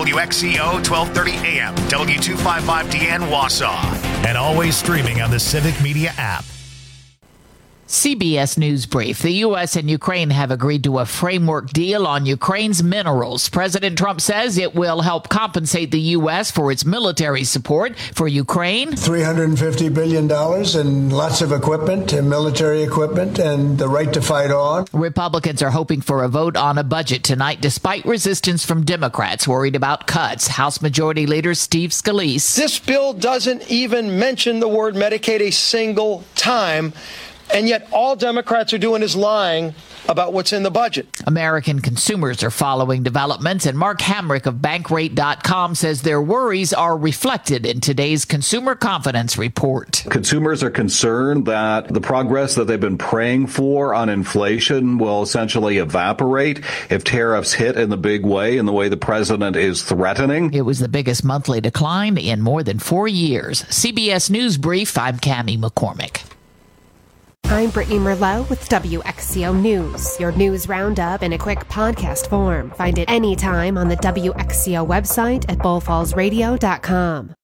WXCO 1230 AM, W255DN Wausau, and always streaming on the Civic Media app. CBS News Brief. The U.S. and Ukraine have agreed to a framework deal on Ukraine's minerals. President Trump says it will help compensate the U.S. for its military support for Ukraine. $350 billion and lots of equipment and military equipment and the right to fight on. Republicans are hoping for a vote on a budget tonight, despite resistance from Democrats worried about cuts. House Majority Leader Steve Scalise. This bill doesn't even mention the word Medicaid a single time. And yet all Democrats are doing is lying about what's in the budget. American consumers are following developments, and Mark Hamrick of Bankrate.com says their worries are reflected in today's Consumer Confidence Report. Consumers are concerned that the progress that they've been praying for on inflation will essentially evaporate if tariffs hit in the big way, in the way the president is threatening. It was the biggest monthly decline in more than 4 years. CBS News Brief, I'm Cammie McCormick. I'm Brittany Merlot with WXCO News, your news roundup in a quick podcast form. Find it anytime on the WXCO website at bullfallsradio.com.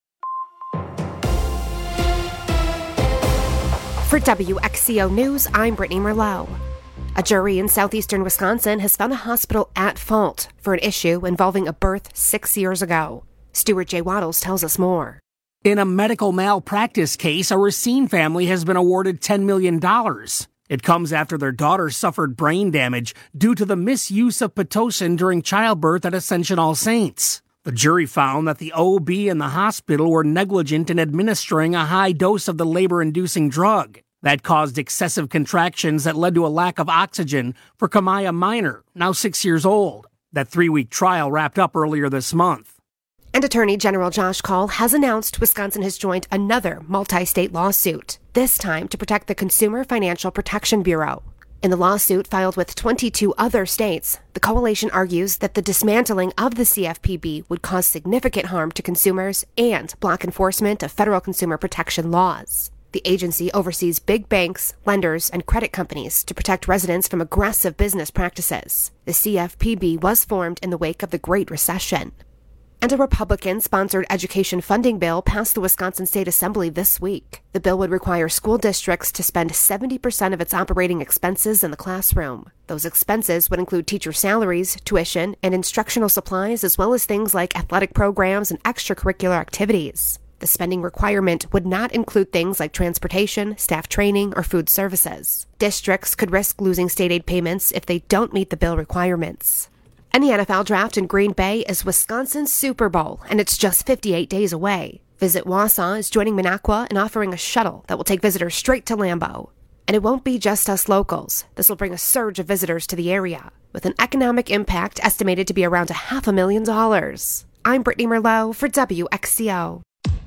For WXCO News, I'm Brittany Merlot. A jury in southeastern Wisconsin has found a hospital at fault for an issue involving a birth 6 years ago. Stuart J. Waddles tells us more. In a medical malpractice case, a Racine family has been awarded $10 million. It comes after their daughter suffered brain damage due to the misuse of Pitocin during childbirth at Ascension All Saints. The jury found that the OB and the hospital were negligent in administering a high dose of the labor-inducing drug. That caused excessive contractions that led to a lack of oxygen for Kamaya Minor, now 6 years old. That 3-week trial wrapped up earlier this month. And Attorney General Josh Kaul has announced Wisconsin has joined another multi-state lawsuit, this time to protect the Consumer Financial Protection Bureau. In the lawsuit filed with 22 other states, the coalition argues that the dismantling of the CFPB would cause significant harm to consumers and block enforcement of federal consumer protection laws. The agency oversees big banks, lenders, and credit companies to protect residents from aggressive business practices. The CFPB was formed in the wake of the Great Recession. And a Republican-sponsored education funding bill passed the Wisconsin State Assembly this week. The bill would require school districts to spend 70% of its operating expenses in the classroom. Those expenses would include teacher salaries, tuition, and instructional supplies, as well as things like athletic programs and extracurricular activities. The spending requirement would not include things like transportation, staff training, or food services. Districts could risk losing state aid payments if they don't meet the bill requirements. And the NFL Draft in Green Bay is Wisconsin's Super Bowl, and it's just 58 days away. Visit Wausau is joining Minocqua and offering a shuttle that will take visitors straight to Lambeau. And it won't be just us locals. This will bring a surge of visitors to the area, with an economic impact estimated to be around $500,000. I'm Brittany Merlot for WXCO.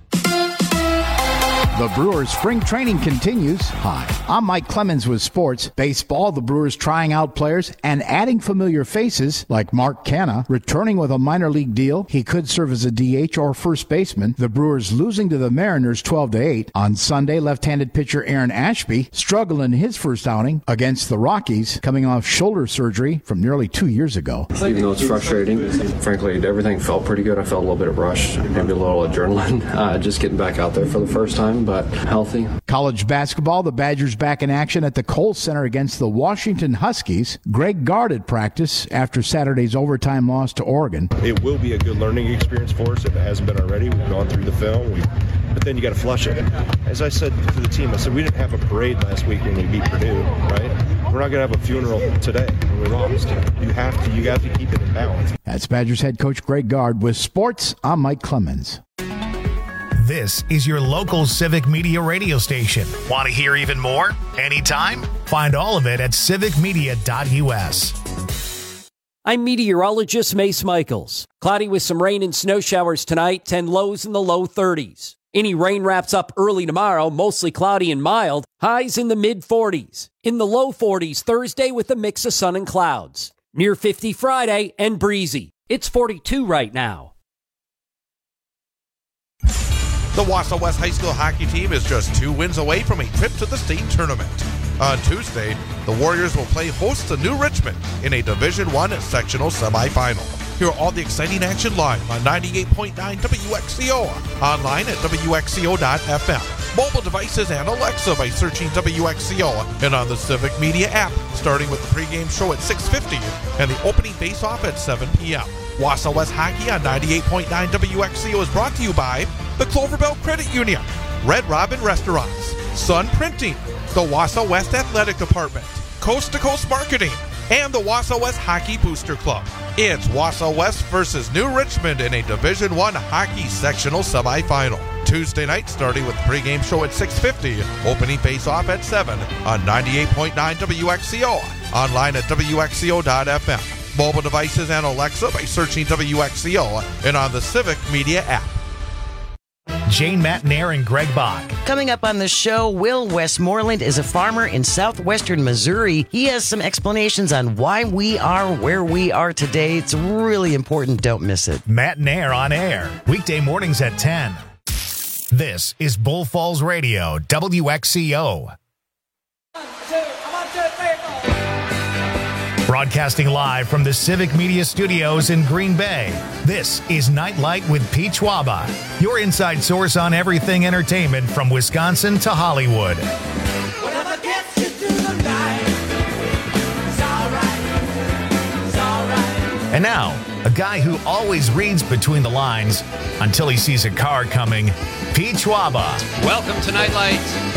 The Brewers spring training continues. Hi, I'm Mike Clemens with sports. Baseball, the Brewers trying out players and adding familiar faces like Mark Canha, returning with a minor league deal. He could serve as a DH or first baseman. The Brewers losing to the Mariners 12-8. On Sunday, left-handed pitcher Aaron Ashby struggled in his first outing against the Rockies, coming off shoulder surgery from nearly 2 years ago. Even though it's frustrating, frankly, everything felt pretty good. I felt a little bit of rush, maybe a little adrenaline, just getting back out there for the first time, but healthy. College basketball, the Badgers back in action at the Kohl Center against the Washington Huskies. Greg Gard at practice after Saturday's overtime loss to Oregon. It will be a good learning experience for us if it hasn't been already. We've gone through the film, but then you got to flush it. As I said to the team, I said we didn't have a parade last week when we beat Purdue, right? We're not going to have a funeral today when we lost. You have to keep it in balance. That's Badgers head coach Greg Gard. With sports, I'm Mike Clemens. This is your local Civic Media radio station. Want to hear even more? Anytime? Find all of it at civicmedia.us. I'm meteorologist Mace Michaels. Cloudy with some rain and snow showers tonight, 10 lows in the low 30s. Any rain wraps up early tomorrow, mostly cloudy and mild, highs in the mid-40s. In the low 40s Thursday with a mix of sun and clouds. Near 50 Friday and breezy. It's 42 right now. The Wausau West High School hockey team is just 2 wins away from a trip to the state tournament. On Tuesday, the Warriors will play host to New Richmond in a Division I sectional semifinal. Hear all the exciting action live on 98.9 WXCO. Online at WXCO.FM. Mobile devices and Alexa by searching WXCO. And on the Civic Media app, starting with the pregame show at 6:50 and the opening face-off at 7 p.m. Wausau West Hockey on 98.9 WXCO is brought to you by the Clover Belt Credit Union, Red Robin Restaurants, Sun Printing, the Wausau West Athletic Department, Coast to Coast Marketing, and the Wausau West Hockey Booster Club. It's Wausau West versus New Richmond in a Division I hockey sectional semifinal. Tuesday night, starting with the pregame show at 6:50, opening face-off at 7 on 98.9 WXCO. Online at WXCO.FM. Mobile devices and Alexa by searching WXCO and on the Civic Media app. Jane Matnair and Greg Bach. Coming up on the show, Will Westmoreland is a farmer in southwestern Missouri. He has some explanations on why we are where we are today. It's really important. Don't miss it. Matnair on air, weekday mornings at 10. This is Bull Falls Radio, WXCO. Broadcasting live from the Civic Media Studios in Green Bay, this is Nightlight with Pete Schwaba, your inside source on everything entertainment from Wisconsin to Hollywood. Whatever gets you through the night, it's all right. And now, a guy who always reads between the lines until he sees a car coming, Pete Schwaba. Welcome to Nightlight.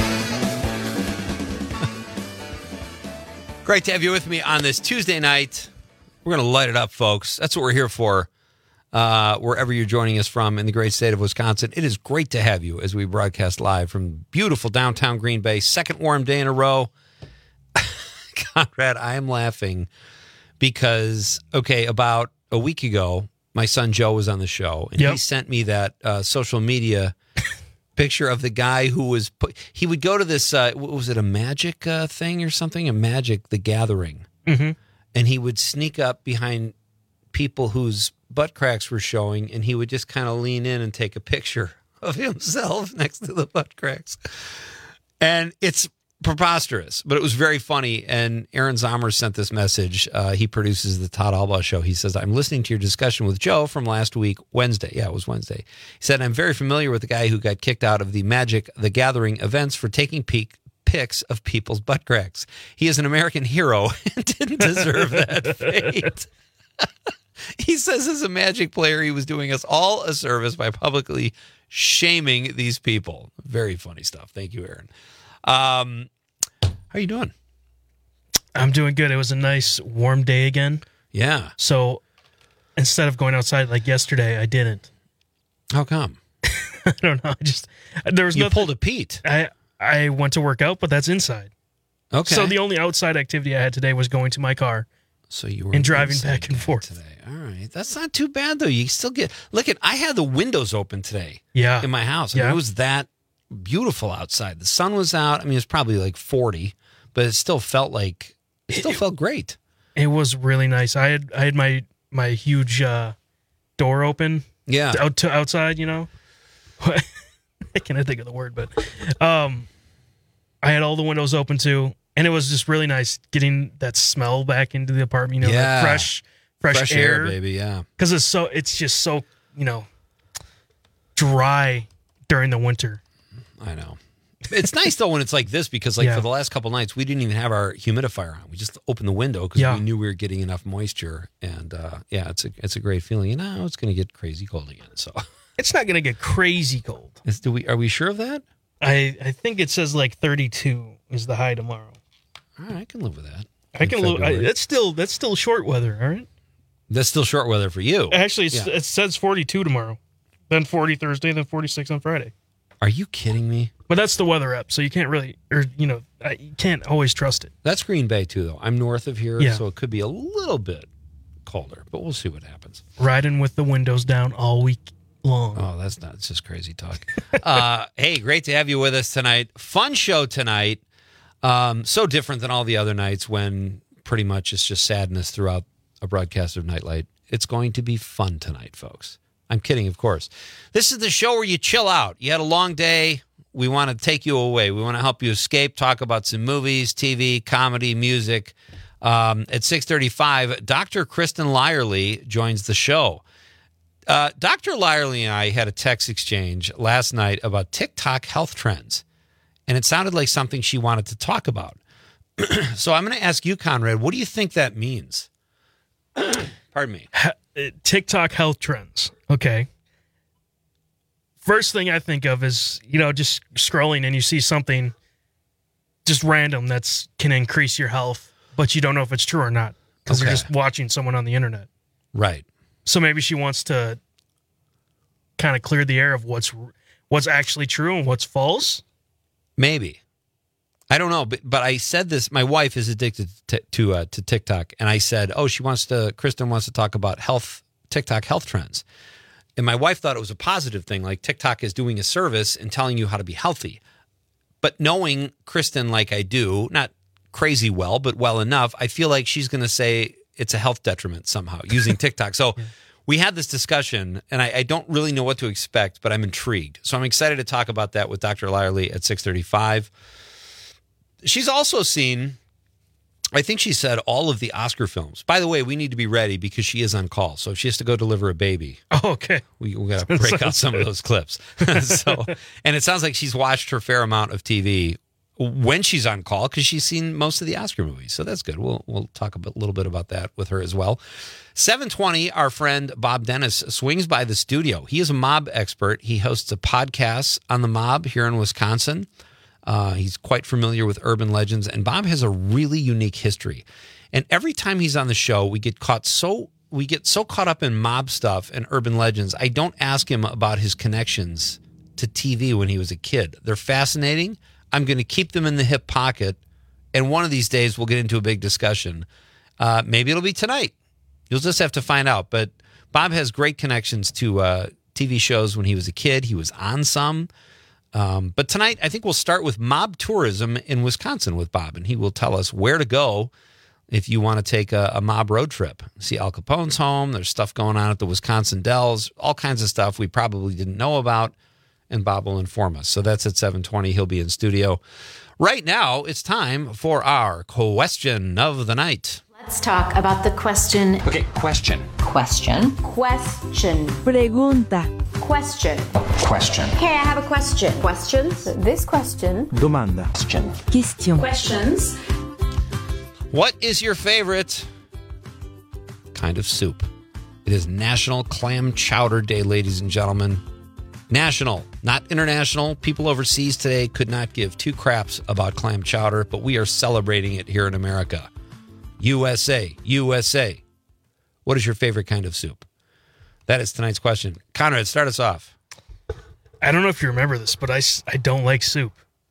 Great to have you with me on this Tuesday night. We're going to light it up, folks. That's what we're here for. Wherever you're joining us from in the great state of Wisconsin, it is great to have you as we broadcast live from beautiful downtown Green Bay. Second warm day in a row. Conrad, I am laughing because, about a week ago, my son Joe was on the show, and he sent me that social media picture of the guy who was he would go to this was it a magic thing or something, the Gathering, and he would sneak up behind people whose butt cracks were showing, and he would just kind of lean in and take a picture of himself next to the butt cracks, and it's preposterous, but it was very funny. And Aaron Zomer sent this message. He produces the Todd Albaugh Show. He says, I'm listening to your discussion with Joe from last week, Wednesday. Yeah, it was Wednesday. He said, I'm very familiar with the guy who got kicked out of the the Gathering events for taking pics of people's butt cracks. He is an American hero and didn't deserve that fate. He says as a Magic player, he was doing us all a service by publicly shaming these people. Very funny stuff. Thank you, Aaron. How are you doing? I'm doing good. It was a nice warm day again. Yeah. So instead of going outside like yesterday, I didn't. How come? I don't know. There was you pulled a Pete. I went to work out, but that's inside. Okay. So the only outside activity I had today was going to my car. So you were and driving back and forth today. All right, that's not too bad though. You still get I had the windows open today. Yeah. In my house. I mean, it was that beautiful outside. The sun was out. I mean, it's probably like 40, but it still felt felt great. It was really nice. I had my huge door open. Yeah. Out to outside, you know. I can't think of the word, but I had all the windows open too, and it was just really nice getting that smell back into the apartment. You know, like fresh air, baby. Yeah. Because it's just so dry during the winter. I know. It's nice though when it's like this because for the last couple nights we didn't even have our humidifier on. We just opened the window because we knew we were getting enough moisture, and it's a great feeling. You know, it's going to get crazy cold again. So it's not going to get crazy cold. Are we sure of that? I think it says like 32 is the high tomorrow. All right, I can live with that. I can live. That's still short weather. All right. That's still short weather for you. Actually, it says 42 tomorrow, then 40 Thursday, then 46 on Friday. Are you kidding me? But that's the weather app, so you can't really, you can't always trust it. That's Green Bay too, though. I'm north of here, so it could be a little bit colder, but we'll see what happens. Riding with the windows down all week long. Oh, that's not. It's just crazy talk. Hey, great to have you with us tonight. Fun show tonight. So different than all the other nights when pretty much it's just sadness throughout a broadcast of Nightlight. It's going to be fun tonight, folks. I'm kidding, of course. This is the show where you chill out. You had a long day. We want to take you away. We want to help you escape, talk about some movies, TV, comedy, music. At 6:35, Dr. Kristen Lyerly joins the show. Dr. Lyerly and I had a text exchange last night about TikTok health trends, and it sounded like something she wanted to talk about. So I'm going to ask you, Conrad, what do you think that means? Pardon me. TikTok health trends. Okay. First thing I think of is, just scrolling and you see something just random that's can increase your health, but you don't know if it's true or not because you're just watching someone on the internet. Right. So maybe she wants to kind of clear the air of what's actually true and what's false. Maybe. I don't know, but I said this. My wife is addicted to TikTok, and I said, Kristen wants to talk about TikTok health trends. And my wife thought it was a positive thing, like TikTok is doing a service and telling you how to be healthy. But knowing Kristen like I do, not crazy well, but well enough, I feel like she's going to say it's a health detriment somehow using TikTok. So we had this discussion, and I don't really know what to expect, but I'm intrigued. So I'm excited to talk about that with Dr. Lyerly at 6:35. She's also seen, I think she said, all of the Oscar films. By the way, we need to be ready because she is on call. So if she has to go deliver a baby. Oh, okay. We got to break out some of those clips. And it sounds like she's watched her fair amount of TV when she's on call because she's seen most of the Oscar movies. So that's good. We'll talk a little bit about that with her as well. 7:20, our friend Bob Dennis swings by the studio. He is a mob expert. He hosts a podcast on the mob here in Wisconsin. He's quite familiar with urban legends, and Bob has a really unique history. And every time he's on the show, we get so caught up in mob stuff and urban legends. I don't ask him about his connections to TV when he was a kid. They're fascinating. I'm going to keep them in the hip pocket, and one of these days we'll get into a big discussion. Maybe it'll be tonight. You'll just have to find out. But Bob has great connections to TV shows when he was a kid. He was on some. But tonight, I think we'll start with mob tourism in Wisconsin with Bob, and he will tell us where to go if you want to take a mob road trip. See Al Capone's home. There's stuff going on at the Wisconsin Dells, all kinds of stuff we probably didn't know about, and Bob will inform us. So that's at 7:20. He'll be in studio. Right now, it's time for our question of the night. Let's talk about the question. Okay, question. Question. Pregunta. Question. Question. Hey, I have a question. Questions? This question. Domanda. Question. Questions. What is your favorite kind of soup? It is National Clam Chowder Day, ladies and gentlemen. National, not international. People overseas today could not give two craps about clam chowder, but we are celebrating it here in America. USA, USA. What is your favorite kind of soup? That is tonight's question. Conrad, start us off. I don't know if you remember this, but I don't like soup.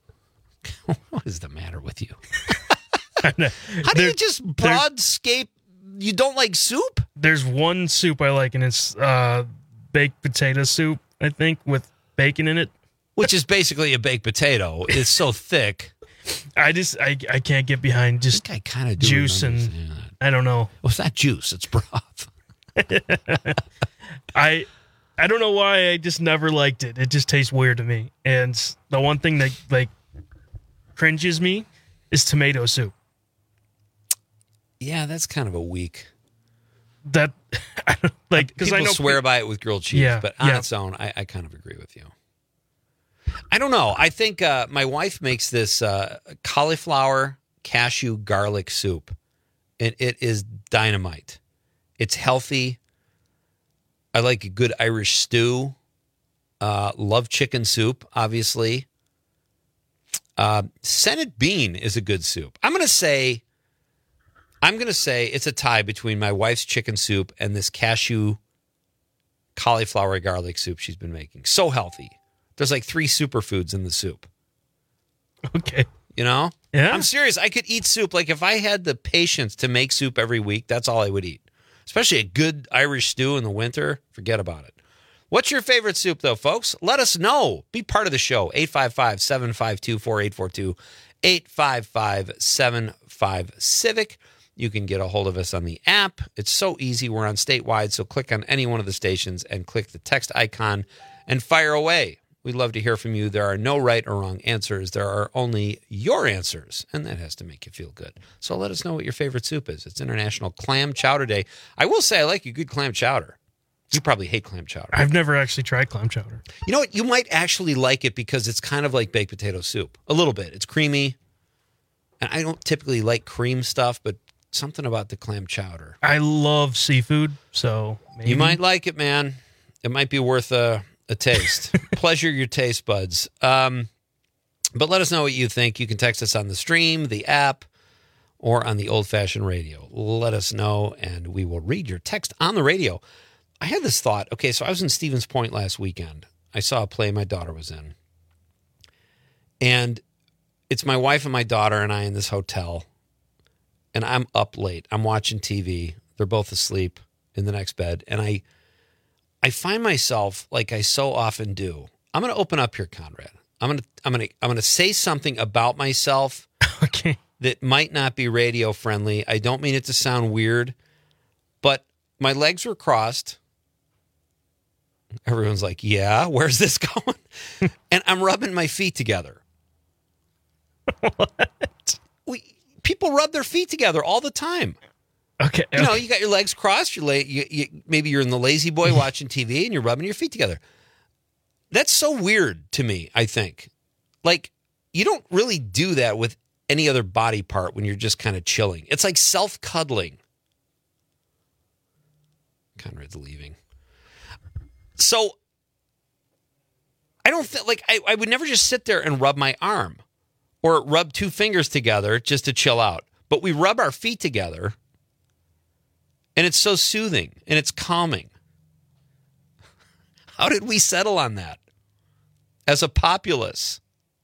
What is the matter with you? How do you just broadscape? You don't like soup? There's one soup I like, and it's baked potato soup, I think, with bacon in it. Which is basically a baked potato. It's so thick. I can't get behind just I kind of juice and I don't know. Well, it's not juice, it's broth. I don't know why I just never liked it. It just tastes weird to me. And the one thing that like cringes me is tomato soup. Yeah, that's kind of a weak. That like because people I know swear by it with grilled cheese, but on its own, I kind of agree with you. I don't know. I think my wife makes this cauliflower cashew garlic soup, and it is dynamite. It's healthy. I like a good Irish stew. Love chicken soup, obviously. Senate bean is a good soup. I'm gonna say it's a tie between my wife's chicken soup and this cashew cauliflower garlic soup she's been making. So healthy. There's like 3 superfoods in the soup. Okay. You know? Yeah. I'm serious. I could eat soup. Like if I had the patience to make soup every week, that's all I would eat. Especially a good Irish stew in the winter. Forget about it. What's your favorite soup, though, folks? Let us know. Be part of the show. 855-752-4842. 855-75-CIVIC. You can get a hold of us on the app. It's so easy. We're on statewide, so click on any one of the stations and click the text icon and fire away. We'd love to hear from you. There are no right or wrong answers. There are only your answers, and that has to make you feel good. So let us know what your favorite soup is. It's International Clam Chowder Day. I will say I like a good clam chowder. You probably hate clam chowder. I've never actually tried clam chowder. You know what? You might actually like it because it's kind of like baked potato soup. A little bit. It's creamy. And I don't typically like cream stuff, but something about the clam chowder. I love seafood, so maybe. You might like it, man. It might be worth a taste. Pleasure your taste buds. But let us know what you think. You can text us on the stream, the app, or on the old-fashioned radio. Let us know, and we will read your text on the radio. I had this thought. Okay, so I was in Stevens Point last weekend. I saw a play my daughter was in. And it's my wife and my daughter and I in this hotel. And I'm up late. I'm watching TV. They're both asleep in the next bed. And I find myself, like I so often do, I'm going to open up here, Conrad. I'm going to say something about myself that might not be radio friendly. I don't mean it to sound weird, but my legs were crossed. Everyone's like, yeah, where's this going? And I'm rubbing my feet together. What? People rub their feet together all the time. Okay. You know, you got your legs crossed. Maybe you're in the lazy boy watching TV and you're rubbing your feet together. That's so weird to me, I think. Like, you don't really do that with any other body part when you're just kind of chilling. It's like self-cuddling. Conrad's leaving. So, I don't think, like, I would never just sit there and rub my arm or rub two fingers together just to chill out. But we rub our feet together. And it's so soothing and it's calming. How did we settle on that as a populace?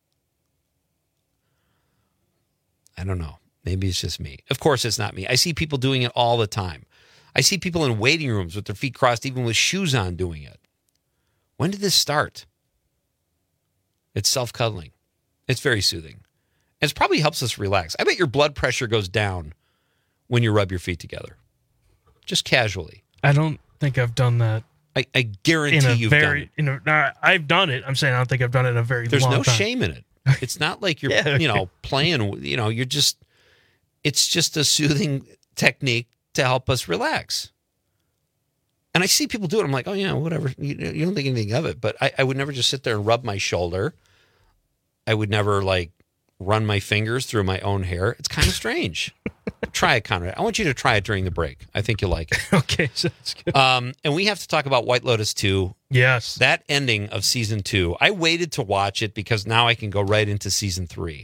I don't know. Maybe it's just me. Of course, it's not me. I see people doing it all the time. I see people in waiting rooms with their feet crossed, even with shoes on, doing it. When did this start? It's self-cuddling. It's very soothing. It probably helps us relax. I bet your blood pressure goes down when you rub your feet together. Just casually. I don't think I've done that. I guarantee you've done it. I've done it. I'm saying I don't think I've done it in a very long time. There's no shame in it. It's not like you're, playing, you're just, it's just a soothing technique to help us relax. And I see people do it. I'm like, oh, yeah, whatever. You don't think anything of it. But I would never just sit there and rub my shoulder. I would never, run my fingers through my own hair. It's kind of strange. Try it, Conrad. I want you to try it during the break. I think you'll like it. Okay, sounds good. And we have to talk about White Lotus 2. Yes. That ending of season 2. I waited to watch it because now I can go right into season 3.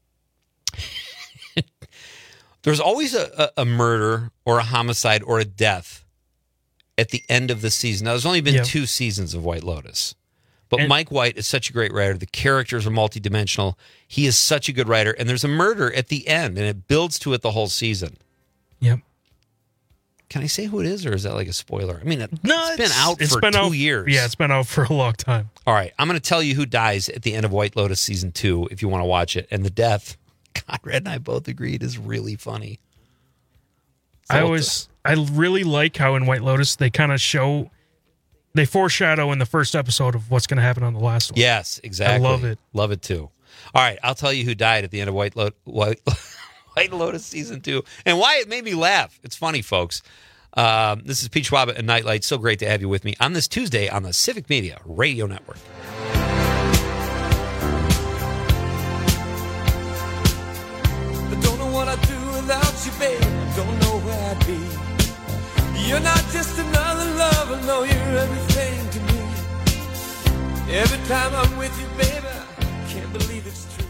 There's always a murder or a homicide or a death at the end of the season. Now, there's only been 2 seasons of White Lotus. But Mike White is such a great writer. The characters are multidimensional. He is such a good writer. And there's a murder at the end, and it builds to it the whole season. Yep. Can I say who it is, or is that like a spoiler? I mean, it's been out for 2 years. Yeah, it's been out for a long time. All right, I'm going to tell you who dies at the end of White Lotus Season 2 if you want to watch it. And the death, Conrad and I both agreed, is really funny. So I really like how in White Lotus they kind of show... They foreshadow in the first episode of what's going to happen on the last one. Yes, exactly. I love it. Love it, too. All right, I'll tell you who died at the end of White Lotus Season 2 and why it made me laugh. It's funny, folks. This is Pete Schwab and Nightlight. So great to have you with me on this Tuesday on the Civic Media Radio Network. I don't know what I'd do without you, babe. I don't know where I'd be. You're not just another lover, no, you're everything to me. Every time I'm with you, baby, I can't believe it's true.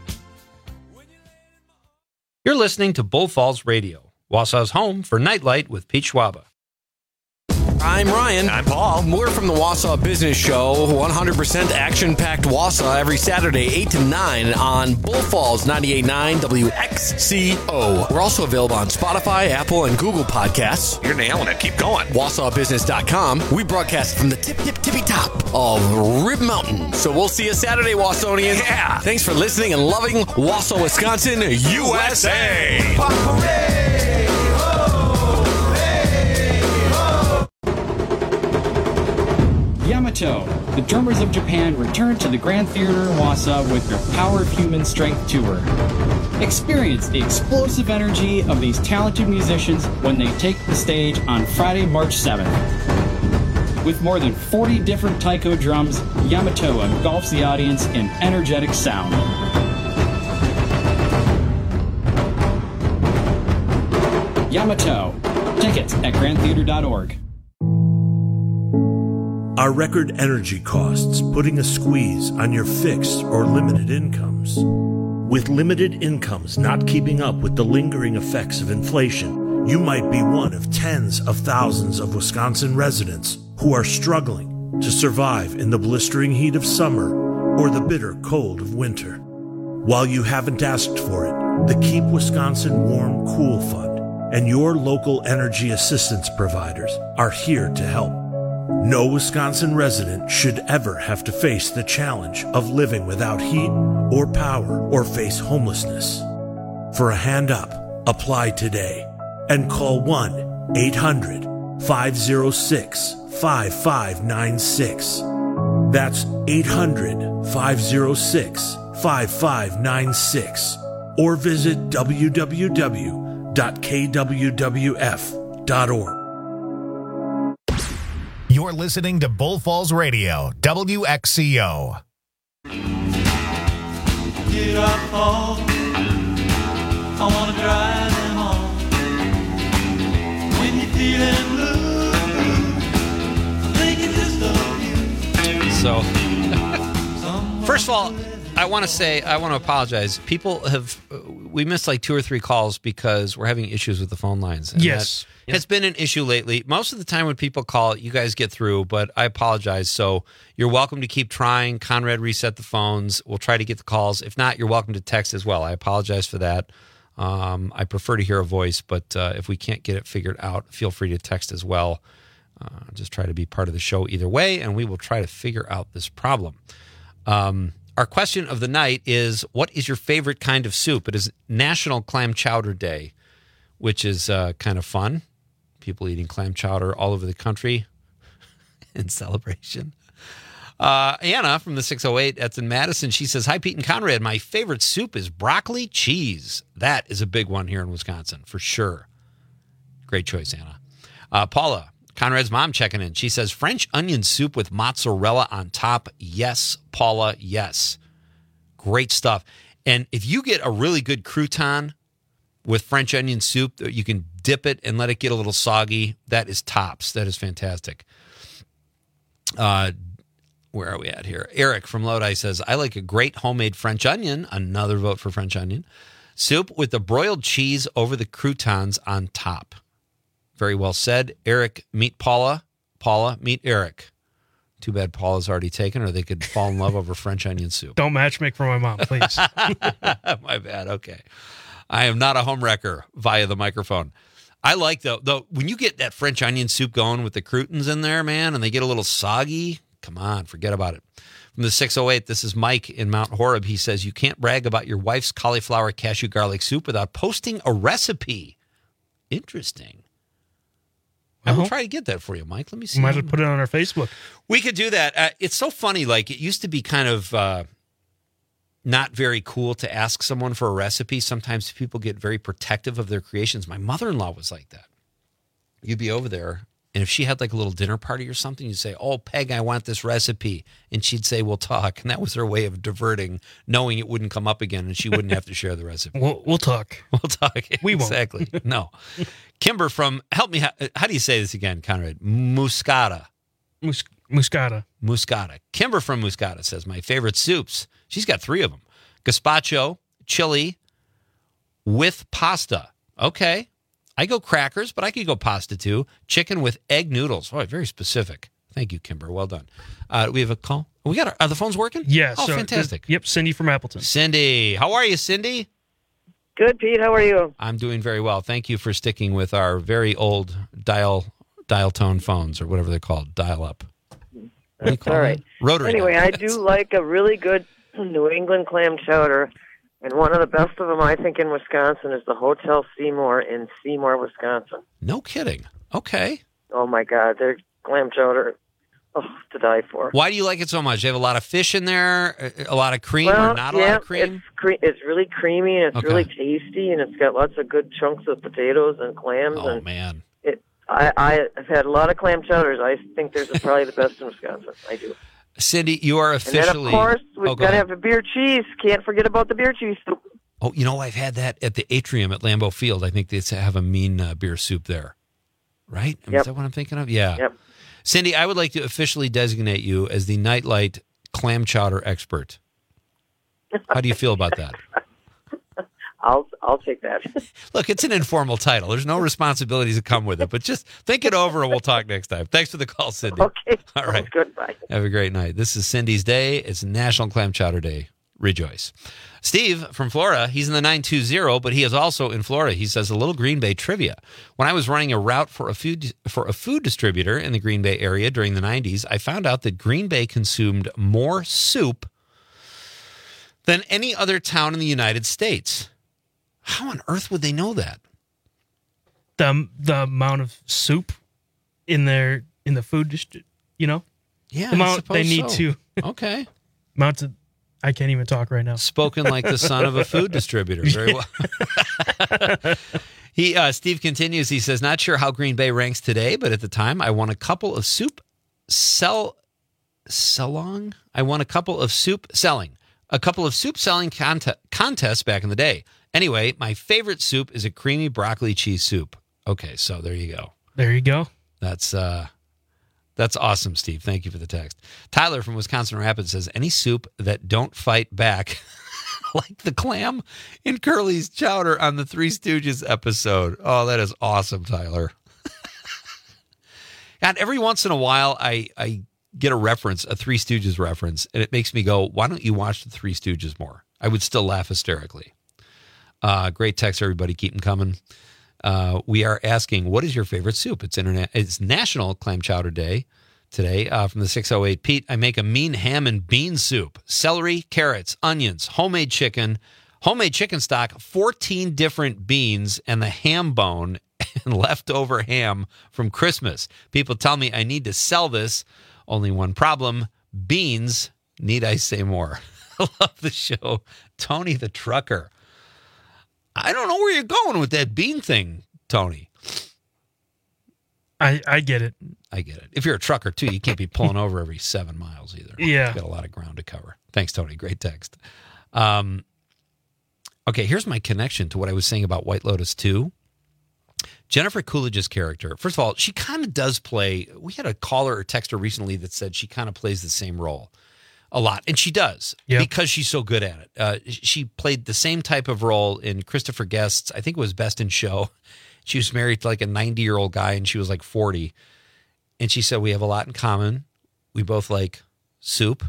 You're listening to Bull Falls Radio, Wausau's home for Nightlight with Pete Schwab. I'm Ryan. I'm Paul. We're from the Wausau Business Show, 100% action-packed Wausau every Saturday, 8 to 9 on Bull Falls 98.9 WXCO. We're also available on Spotify, Apple, and Google Podcasts. You're nailing it. Keep going. WausauBusiness.com. We broadcast from the tippy top of Rib Mountain. So we'll see you Saturday, Wausonians. Yeah. Thanks for listening and loving Wausau, Wisconsin, USA. Yamato, the Drummers of Japan return to the Grand Theater in Wausau with their Power of Human Strength tour. Experience the explosive energy of these talented musicians when they take the stage on Friday, March 7th. With more than 40 different taiko drums, Yamato engulfs the audience in energetic sound. Yamato. Tickets at grandtheater.org. Are record energy costs putting a squeeze on your fixed or limited incomes? With limited incomes not keeping up with the lingering effects of inflation, you might be one of tens of thousands of Wisconsin residents who are struggling to survive in the blistering heat of summer or the bitter cold of winter. While you haven't asked for it, the Keep Wisconsin Warm Cool Fund and your local energy assistance providers are here to help. No Wisconsin resident should ever have to face the challenge of living without heat or power or face homelessness. For a hand up, apply today and call 1-800-506-5596. That's 800-506-5596. Or visit www.kwwf.org. You're listening to Bull Falls Radio, WXCO. Get up, Paul. I want to drive them home. When you're feeling blue, thinking just of you. So, first of all, I want to apologize. People we missed like 2 or 3 calls because we're having issues with the phone lines. And yes. That has been an issue lately. Most of the time when people call, you guys get through, but I apologize. So you're welcome to keep trying. Conrad reset the phones. We'll try to get the calls. If not, you're welcome to text as well. I apologize for that. I prefer to hear a voice, but if we can't get it figured out, feel free to text as well. Just try to be part of the show either way, and we will try to figure out this problem. Our question of the night is, what is your favorite kind of soup? It is National Clam Chowder Day, which is kind of fun. People eating clam chowder all over the country in celebration. Anna from the 608, that's in Madison. She says, hi, Pete and Conrad. My favorite soup is broccoli cheese. That is a big one here in Wisconsin, for sure. Great choice, Anna. Paula, Conrad's mom, checking in. She says, French onion soup with mozzarella on top. Yes, Paula, yes. Great stuff. And if you get a really good crouton with French onion soup, you can dip it and let it get a little soggy. That is tops. That is fantastic. Where are we at here? Eric from Lodi says, I like a great homemade French onion. Another vote for French onion. Soup with the broiled cheese over the croutons on top. Very well said. Eric, meet Paula. Paula, meet Eric. Too bad Paula's already taken, or they could fall in love over French onion soup. Don't matchmake for my mom, please. My bad. Okay. I am not a homewrecker via the microphone. I like, though, when you get that French onion soup going with the croutons in there, man, and they get a little soggy, come on, forget about it. From the 608, this is Mike in Mount Horeb. He says, you can't brag about your wife's cauliflower cashew garlic soup without posting a recipe. Interesting. I will try to get that for you, Mike. Let me see. Might have put it on our Facebook. We could do that. It's so funny. Like, it used to be kind of not very cool to ask someone for a recipe. Sometimes people get very protective of their creations. My mother-in-law was like that. You'd be over there, and if she had like a little dinner party or something, you'd say, oh, Peg, I want this recipe. And she'd say, we'll talk. And that was her way of diverting, knowing it wouldn't come up again and she wouldn't have to share the recipe. We'll talk. We'll talk. We won't. Exactly. No. Kimber from, help me, how do you say this again, Conrad? Muscata. Muscata. Muscata. Kimber from Muscata says, my favorite soups. She's got 3 of them. Gazpacho, chili, with pasta. Okay. I go crackers, but I could go pasta too. Chicken with egg noodles. Oh, very specific. Thank you, Kimber. Well done. We have a call. Are the phones working? Yeah. Oh, fantastic. Yep. Cindy from Appleton. Cindy. How are you, Cindy? Good, Pete. How are you? I'm doing very well. Thank you for sticking with our very old dial tone phones, or whatever they're called, dial up. That's all right. Rotary. Anyway, I do like a really good New England clam chowder, and one of the best of them, I think, in Wisconsin is the Hotel Seymour in Seymour, Wisconsin. No kidding. Okay. Oh, my God. Their clam chowder. to die for. Why do you like it so much? Do you have a lot of fish in there, a lot of cream, Well, or not a lot of cream? It's really creamy, and it's Okay. really tasty, and it's got lots of good chunks of potatoes and clams. Oh, and man. I've had a lot of clam chowders. I think they're probably the best in Wisconsin. I do. Cindy, you are And then, officially... of course, we've go got to ahead. have a beer cheese. Can't forget about the beer cheese. Oh, I've had that at the Atrium at Lambeau Field. I think they have a mean beer soup there. Right? Is that what I'm thinking of? Yeah. Yep. Cindy, I would like to officially designate you as the Nightlight clam chowder expert. How do you feel about that? I'll take that. Look, it's an informal title. There's no responsibilities that come with it, but just think it over and we'll talk next time. Thanks for the call, Cindy. Okay. All right. Good. Bye. Have a great night. This is Cindy's Day. It's National Clam Chowder Day. Rejoice. Steve from Florida, he's in the 920, but he is also in Florida. He says a little Green Bay trivia. When I was running a route for a food distributor in the Green Bay area during the 90s, I found out that Green Bay consumed more soup than any other town in the United States. How on earth would they know that? The amount of soup in the food district, Yeah, the amount they need to. Okay. Amount to. I can't even talk right now. Spoken like the son of a food distributor. Very well. Steve continues. He says, not sure how Green Bay ranks today, but at the time I won a couple of soup selling contests back in the day. Anyway, my favorite soup is a creamy broccoli cheese soup. Okay, so there you go. There you go. That's awesome, Steve. Thank you for the text. Tyler from Wisconsin Rapids says, any soup that don't fight back, like the clam in Curly's chowder on the Three Stooges episode. Oh, that is awesome, Tyler. God, every once in a while, I get a Three Stooges reference, and it makes me go, why don't you watch the Three Stooges more? I would still laugh hysterically. Great text, everybody. Keep them coming. We are asking, what is your favorite soup? It's National Clam Chowder Day today. From the 608, Pete, I make a mean ham and bean soup. Celery, carrots, onions, homemade chicken stock, 14 different beans, and the ham bone and leftover ham from Christmas. People tell me I need to sell this. Only one problem, beans. Need I say more? I love the show. Tony the Trucker. I don't know where you're going with that bean thing, Tony. I get it. I get it. If you're a trucker, too, you can't be pulling over every 7 miles either. Yeah. You've got a lot of ground to cover. Thanks, Tony. Great text. Okay, here's my connection to what I was saying about White Lotus 2. Jennifer Coolidge's character, first of all, she kind of does play. We had a caller or texter recently that said she kind of plays the same role a lot. And she does, because she's so good at it. She played the same type of role in Christopher Guest's, I think it was Best in Show. She was married to like a 90-year-old guy, and she was like 40. And she said, we have a lot in common. We both like soup.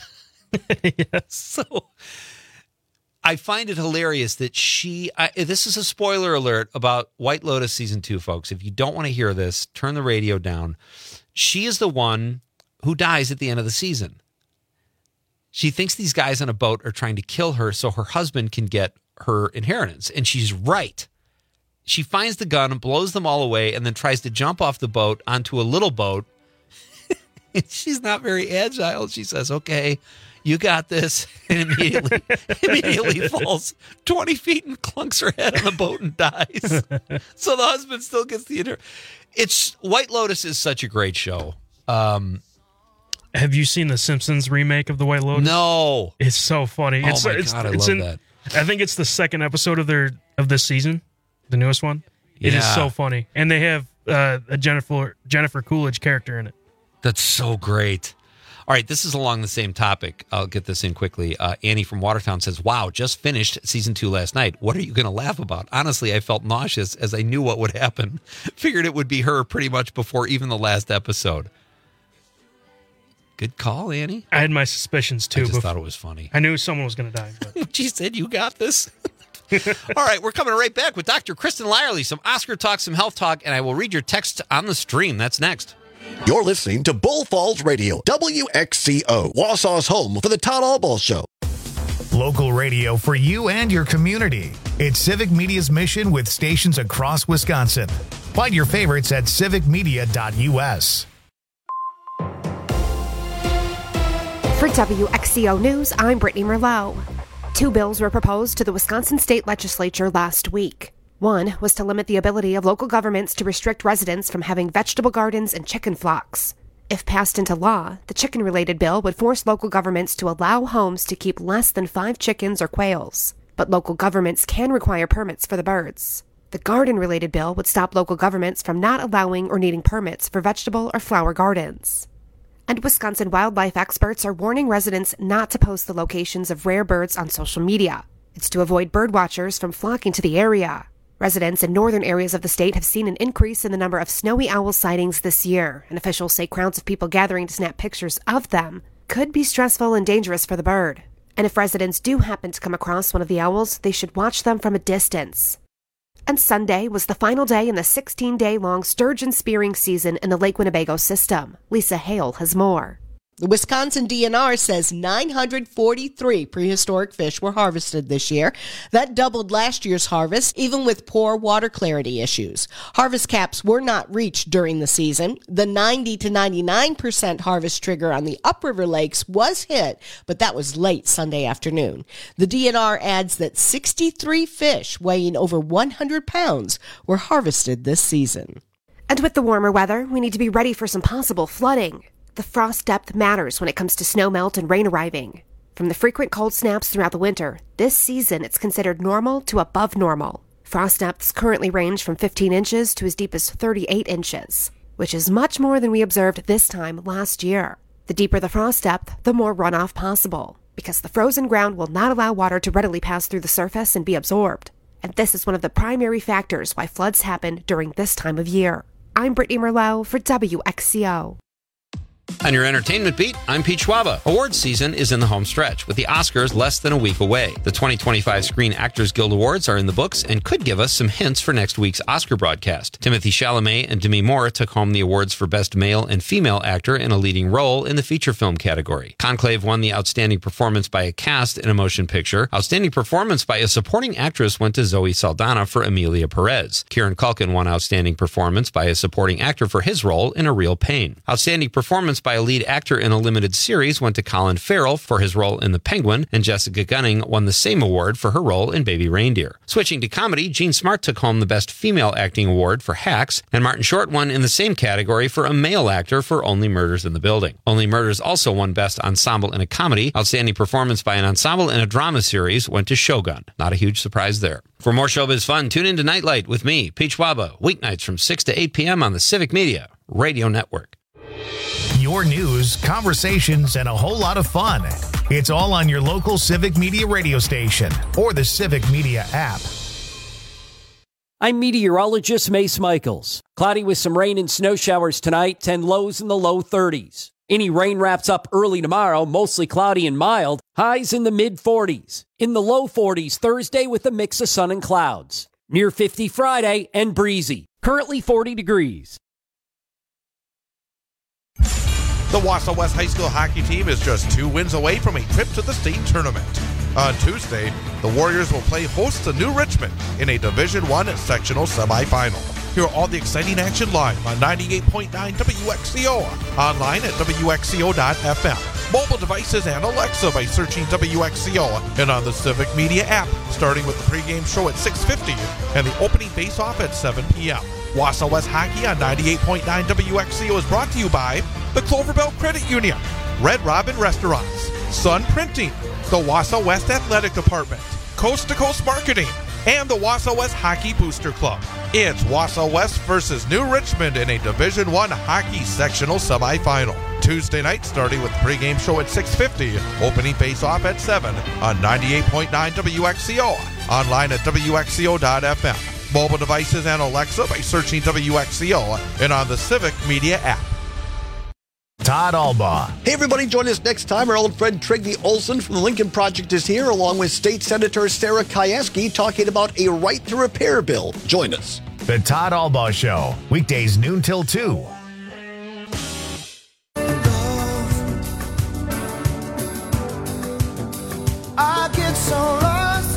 So I find it hilarious that this is a spoiler alert about White Lotus Season 2, folks. If you don't want to hear this, turn the radio down. She is the one who dies at the end of the season. She thinks these guys on a boat are trying to kill her so her husband can get her inheritance. And she's right. She finds the gun and blows them all away and then tries to jump off the boat onto a little boat. She's not very agile. She says, okay, you got this. And immediately falls 20 feet and clunks her head on the boat and dies. So the husband still gets the inheritance. White Lotus is such a great show. Have you seen the Simpsons remake of the White Lotus? No. It's so funny. Oh my God, I love that. I think it's the second episode of this season, the newest one. It is so funny. And they have a Jennifer Coolidge character in it. That's so great. All right, this is along the same topic. I'll get this in quickly. Annie from Watertown says, wow, just finished season 2 last night. What are you going to laugh about? Honestly, I felt nauseous as I knew what would happen. Figured it would be her pretty much before even the last episode. Good call, Annie. I had my suspicions, too. I just thought it was funny. I knew someone was going to die. But. She said, you got this. All right, we're coming right back with Dr. Kristen Lyerly, some Oscar talk, some health talk, and I will read your text on the stream. That's next. You're listening to Bull Falls Radio, WXCO, Wausau's home for the Todd Albaugh Show. Local radio for you and your community. It's Civic Media's mission with stations across Wisconsin. Find your favorites at civicmedia.us. For WXCO News, I'm Brittany Merlot. 2 bills were proposed to the Wisconsin State Legislature last week. One was to limit the ability of local governments to restrict residents from having vegetable gardens and chicken flocks. If passed into law, the chicken-related bill would force local governments to allow homes to keep less than 5 chickens or quails. But local governments can require permits for the birds. The garden-related bill would stop local governments from not allowing or needing permits for vegetable or flower gardens. And Wisconsin wildlife experts are warning residents not to post the locations of rare birds on social media. It's to avoid birdwatchers from flocking to the area. Residents in northern areas of the state have seen an increase in the number of snowy owl sightings this year, and officials say crowds of people gathering to snap pictures of them could be stressful and dangerous for the bird. And if residents do happen to come across one of the owls, they should watch them from a distance. And Sunday was the final day in the 16-day-long sturgeon spearing season in the Lake Winnebago system. Lisa Hale has more. The Wisconsin DNR says 943 prehistoric fish were harvested this year. That doubled last year's harvest, even with poor water clarity issues. Harvest caps were not reached during the season. The 90 to 99% harvest trigger on the upriver lakes was hit, but that was late Sunday afternoon. The DNR adds that 63 fish weighing over 100 pounds were harvested this season. And with the warmer weather, we need to be ready for some possible flooding. The frost depth matters when it comes to snowmelt and rain arriving. From the frequent cold snaps throughout the winter, this season it's considered normal to above normal. Frost depths currently range from 15 inches to as deep as 38 inches, which is much more than we observed this time last year. The deeper the frost depth, the more runoff possible, because the frozen ground will not allow water to readily pass through the surface and be absorbed. And this is one of the primary factors why floods happen during this time of year. I'm Brittany Merlot for WXCO. On your entertainment beat, I'm Pete Schwaba. Awards season is in the home stretch, with the Oscars less than a week away. The 2025 Screen Actors Guild Awards are in the books and could give us some hints for next week's Oscar broadcast. Timothée Chalamet and Demi Moore took home the awards for Best Male and Female Actor in a Leading Role in the feature film category. Conclave won the Outstanding Performance by a Cast in a Motion Picture. Outstanding Performance by a Supporting Actress went to Zoe Saldana for Emilia Perez. Kieran Culkin won Outstanding Performance by a Supporting Actor for his role in A Real Pain. Outstanding Performance by a Lead Actor in a Limited Series went to Colin Farrell for his role in The Penguin, and Jessica Gunning won the same award for her role in Baby Reindeer. Switching to comedy, Jean Smart took home the Best Female Acting Award for Hacks, and Martin Short won in the same category for a male actor for Only Murders in the Building. Only Murders also won Best Ensemble in a Comedy. Outstanding Performance by an Ensemble in a Drama Series went to Shogun. Not a huge surprise there. For more showbiz fun, tune in to Nightlight with me, Pete Schwaba, weeknights from 6 to 8 p.m. on the Civic Media Radio Network. Your news, conversations, and a whole lot of fun. It's all on your local Civic Media radio station or the Civic Media app. I'm meteorologist Mace Michaels. Cloudy with some rain and snow showers tonight, 10 lows in the low 30s. Any rain wraps up early tomorrow, mostly cloudy and mild, highs in the mid-40s. In the low 40s Thursday with a mix of sun and clouds. Near 50 Friday and breezy. Currently 40 degrees. The Wausau West High School hockey team is just 2 wins away from a trip to the state tournament. On Tuesday, the Warriors will play host to New Richmond in a Division I sectional semifinal. Hear all the exciting action live on 98.9 WXCO, online at WXCO.FM, mobile devices and Alexa by searching WXCO, and on the Civic Media app, starting with the pregame show at 6:50 and the opening face-off at 7 p.m. Wausau West Hockey on 98.9 WXCO is brought to you by the Cloverbell Credit Union, Red Robin Restaurants, Sun Printing, the Wausau West Athletic Department, Coast to Coast Marketing, and the Wausau West Hockey Booster Club. It's Wausau West versus New Richmond in a Division I hockey sectional semifinal. Tuesday night, starting with the pregame show at 6:50, opening face-off at 7 on 98.9 WXCO, online at WXCO.FM. Mobile devices and Alexa by searching WXCO, and on the Civic Media app. Todd Albaugh. Hey, everybody, join us next time. Our old friend Trygve Olsen from the Lincoln Project is here, along with State Senator Sarah Kajewski, talking about a right to repair bill. Join us. The Todd Albaugh Show, weekdays noon till 2. I get so lost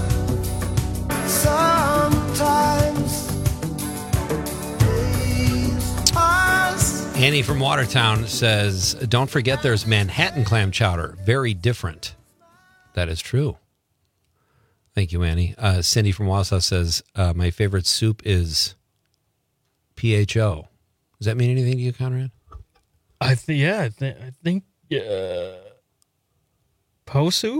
sometimes. And Annie from Watertown says, don't forget there's Manhattan clam chowder. Very different. That is true. Thank you, Annie. Cindy from Wausau says, my favorite soup is PHO. Does that mean anything to you, Conrad? I think Po soup?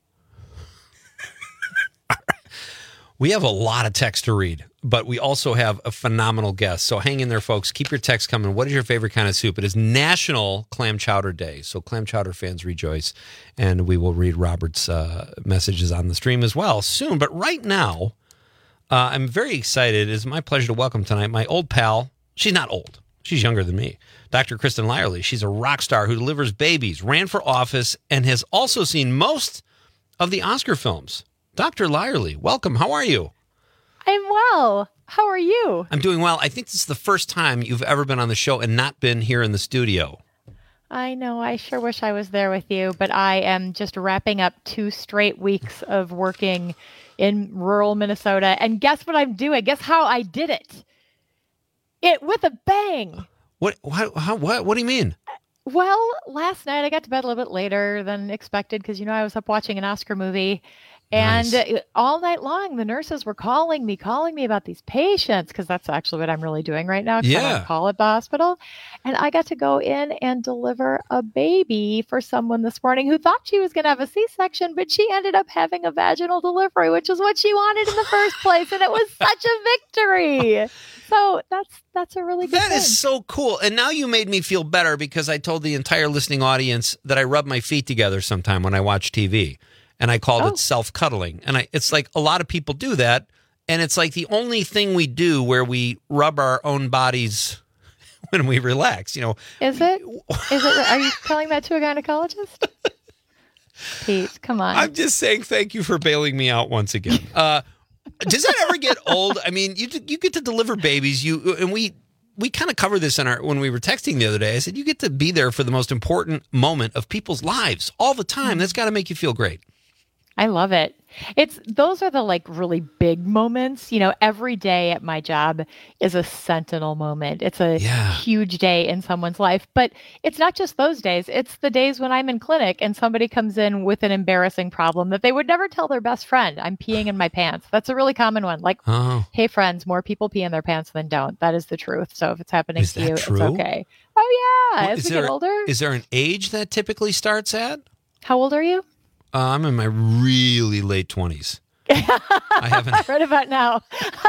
We have a lot of text to read, but we also have a phenomenal guest. So hang in there, folks. Keep your texts coming. What is your favorite kind of soup? It is National Clam Chowder Day. So clam chowder fans rejoice. And we will read Robert's messages on the stream as well soon. But right now, I'm very excited. It is my pleasure to welcome tonight my old pal. She's not old. She's younger than me. Dr. Kristen Lyerly. She's a rock star who delivers babies, ran for office, and has also seen most of the Oscar films. Dr. Lyerly, welcome. How are you? I'm well. How are you? I'm doing well. I think this is the first time you've ever been on the show and not been here in the studio. I know. I sure wish I was there with you, but I am just wrapping up 2 straight weeks of working in rural Minnesota. And guess what I'm doing? Guess how I did it? It with a bang. What do you mean? Well, last night I got to bed a little bit later than expected because, I was up watching an Oscar movie. And nice. All night long, the nurses were calling me about these patients because that's actually what I'm really doing right now. I'm on call at the hospital. And I got to go in and deliver a baby for someone this morning who thought she was going to have a C-section, but she ended up having a vaginal delivery, which is what she wanted in the first place. And it was such a victory. So that's a really good thing. That is so cool. And now you made me feel better because I told the entire listening audience that I rub my feet together sometime when I watch TV. And I called it self-cuddling. And it's like a lot of people do that. And it's like the only thing we do where we rub our own bodies when we relax, Is it? Are you telling that to a gynecologist? Pete, come on. I'm just saying thank you for bailing me out once again. Does that ever get old? I mean, you get to deliver babies. We kind of covered this when we were texting the other day. I said, you get to be there for the most important moment of people's lives all the time. That's got to make you feel great. I love it. Those are the really big moments. Every day at my job is a sentinel moment. It's a huge day in someone's life, but it's not just those days. It's the days when I'm in clinic and somebody comes in with an embarrassing problem that they would never tell their best friend. I'm peeing in my pants. That's a really common one. Hey friends, more people pee in their pants than don't. That is the truth. So if it's happening to you, true? It's okay. Oh yeah. As we get older. Is there an age that typically starts at? How old are you? I'm in my really late 20s. I haven't. Right about now.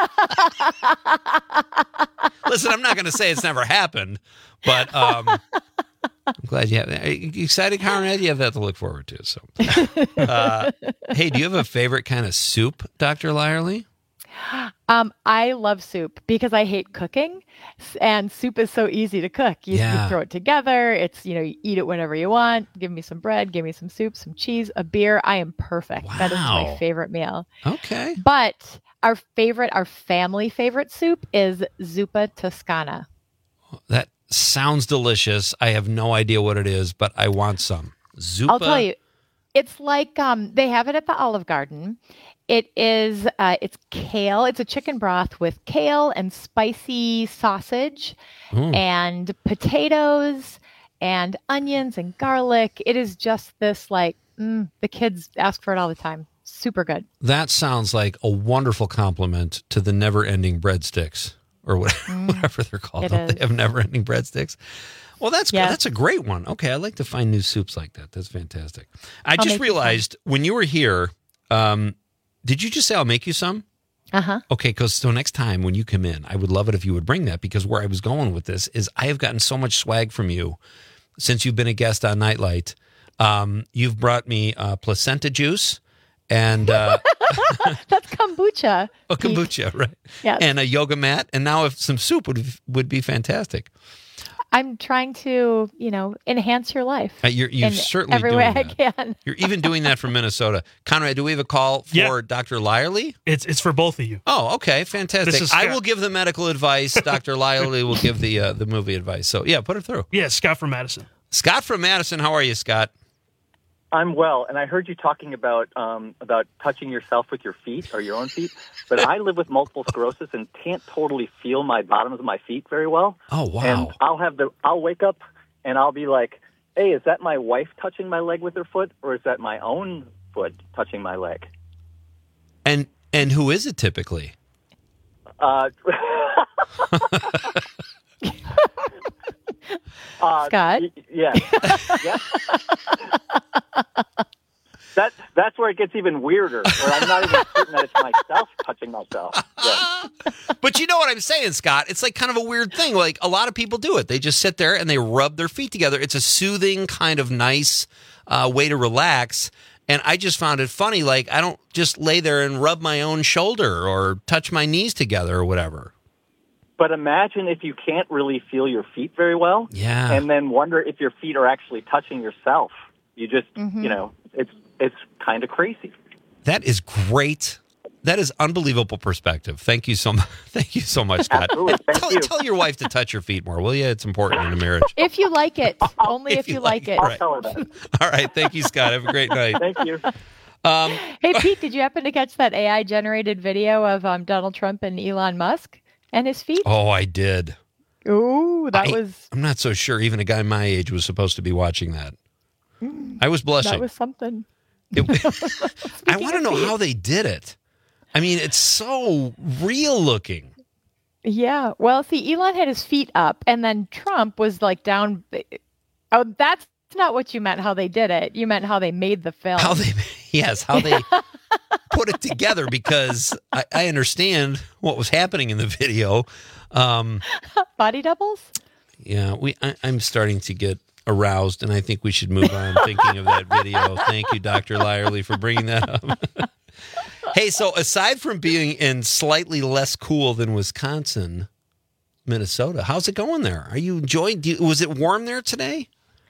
Listen, I'm not going to say it's never happened, but I'm glad you have that. Are you excited, Conrad? You have that to look forward to. So, hey, do you have a favorite kind of soup, Dr. Lyerly? I love soup because I hate cooking, and soup is so easy to cook. You throw it together. It's, you eat it whenever you want. Give me some bread, give me some soup, some cheese, a beer. I am perfect. Wow. That is my favorite meal. Okay. But our family favorite soup is zuppa toscana. That sounds delicious. I have no idea what it is, but I want some. Zuppa. I'll tell you. It's like they have it at the Olive Garden. It is, it's kale. It's a chicken broth with kale and spicy sausage and potatoes and onions and garlic. It is just this the kids ask for it all the time. Super good. That sounds like a wonderful compliment to the never-ending breadsticks or whatever they're called. They have never-ending breadsticks. Well, that's good. That's a great one. Okay, I like to find new soups like that. That's fantastic. I just realized when you were here, did you just say I'll make you some? Uh-huh. Okay, so next time when you come in, I would love it if you would bring that because where I was going with this is I have gotten so much swag from you since you've been a guest on Nightlight. You've brought me placenta juice and... That's kombucha. Oh, kombucha, right. Yeah. And a yoga mat. And now if some soup would be fantastic. I'm trying to, enhance your life. You're certainly every doing way that. I can. You're even doing that from Minnesota. Conrad, do we have a call for Dr. Lyerly? It's for both of you. Oh, okay, fantastic. I will give the medical advice. Dr. Lyerly will give the movie advice. So, put it through. Yeah, Scott from Madison. Scott from Madison. How are you, Scott? I'm well, and I heard you talking about touching yourself with your feet or your own feet. But I live with multiple sclerosis and can't totally feel my bottoms of my feet very well. Oh wow! And I'll wake up and I'll be like, "Hey, is that my wife touching my leg with her foot, or is that my own foot touching my leg?" And who is it typically? Scott? Yeah. Yeah. That's where it gets even weirder, where I'm not even certain that it's myself touching myself. Yeah. But you know what I'm saying, Scott? It's like kind of a weird thing. Like a lot of people do it. They just sit there and they rub their feet together. It's a soothing, kind of nice way to relax. And I just found it funny. Like I don't just lay there and rub my own shoulder or touch my knees together or whatever. But imagine if you can't really feel your feet very well, and then wonder if your feet are actually touching yourself. You just, it's kind of crazy. That is great. That is unbelievable perspective. Thank you so much. Thank you so much, Scott. Absolutely. Tell your wife to touch your feet more, will you? It's important in a marriage. If you like it, only if you like it. I'll tell her that. All right. Thank you, Scott. Have a great night. Thank you. Hey, Pete, did you happen to catch that AI-generated video of Donald Trump and Elon Musk and his feet? Oh, I did. Ooh, I'm not so sure even a guy my age was supposed to be watching that. I was blushing. That was something. I want to know how they did it. I mean, it's so real looking. Yeah. Well, see, Elon had his feet up, and then Trump was like down. Oh, that's not what you meant, how they did it. You meant how they made the film. How they put it together, because I understand what was happening in the video. Body doubles? Yeah, I'm starting to get aroused, and I think we should move on thinking of that video. Thank you, Dr. Lyerly, for bringing that up. Hey, so aside from being in slightly less cool than Wisconsin, Minnesota, how's it going there? Are you enjoying? Was it warm there today?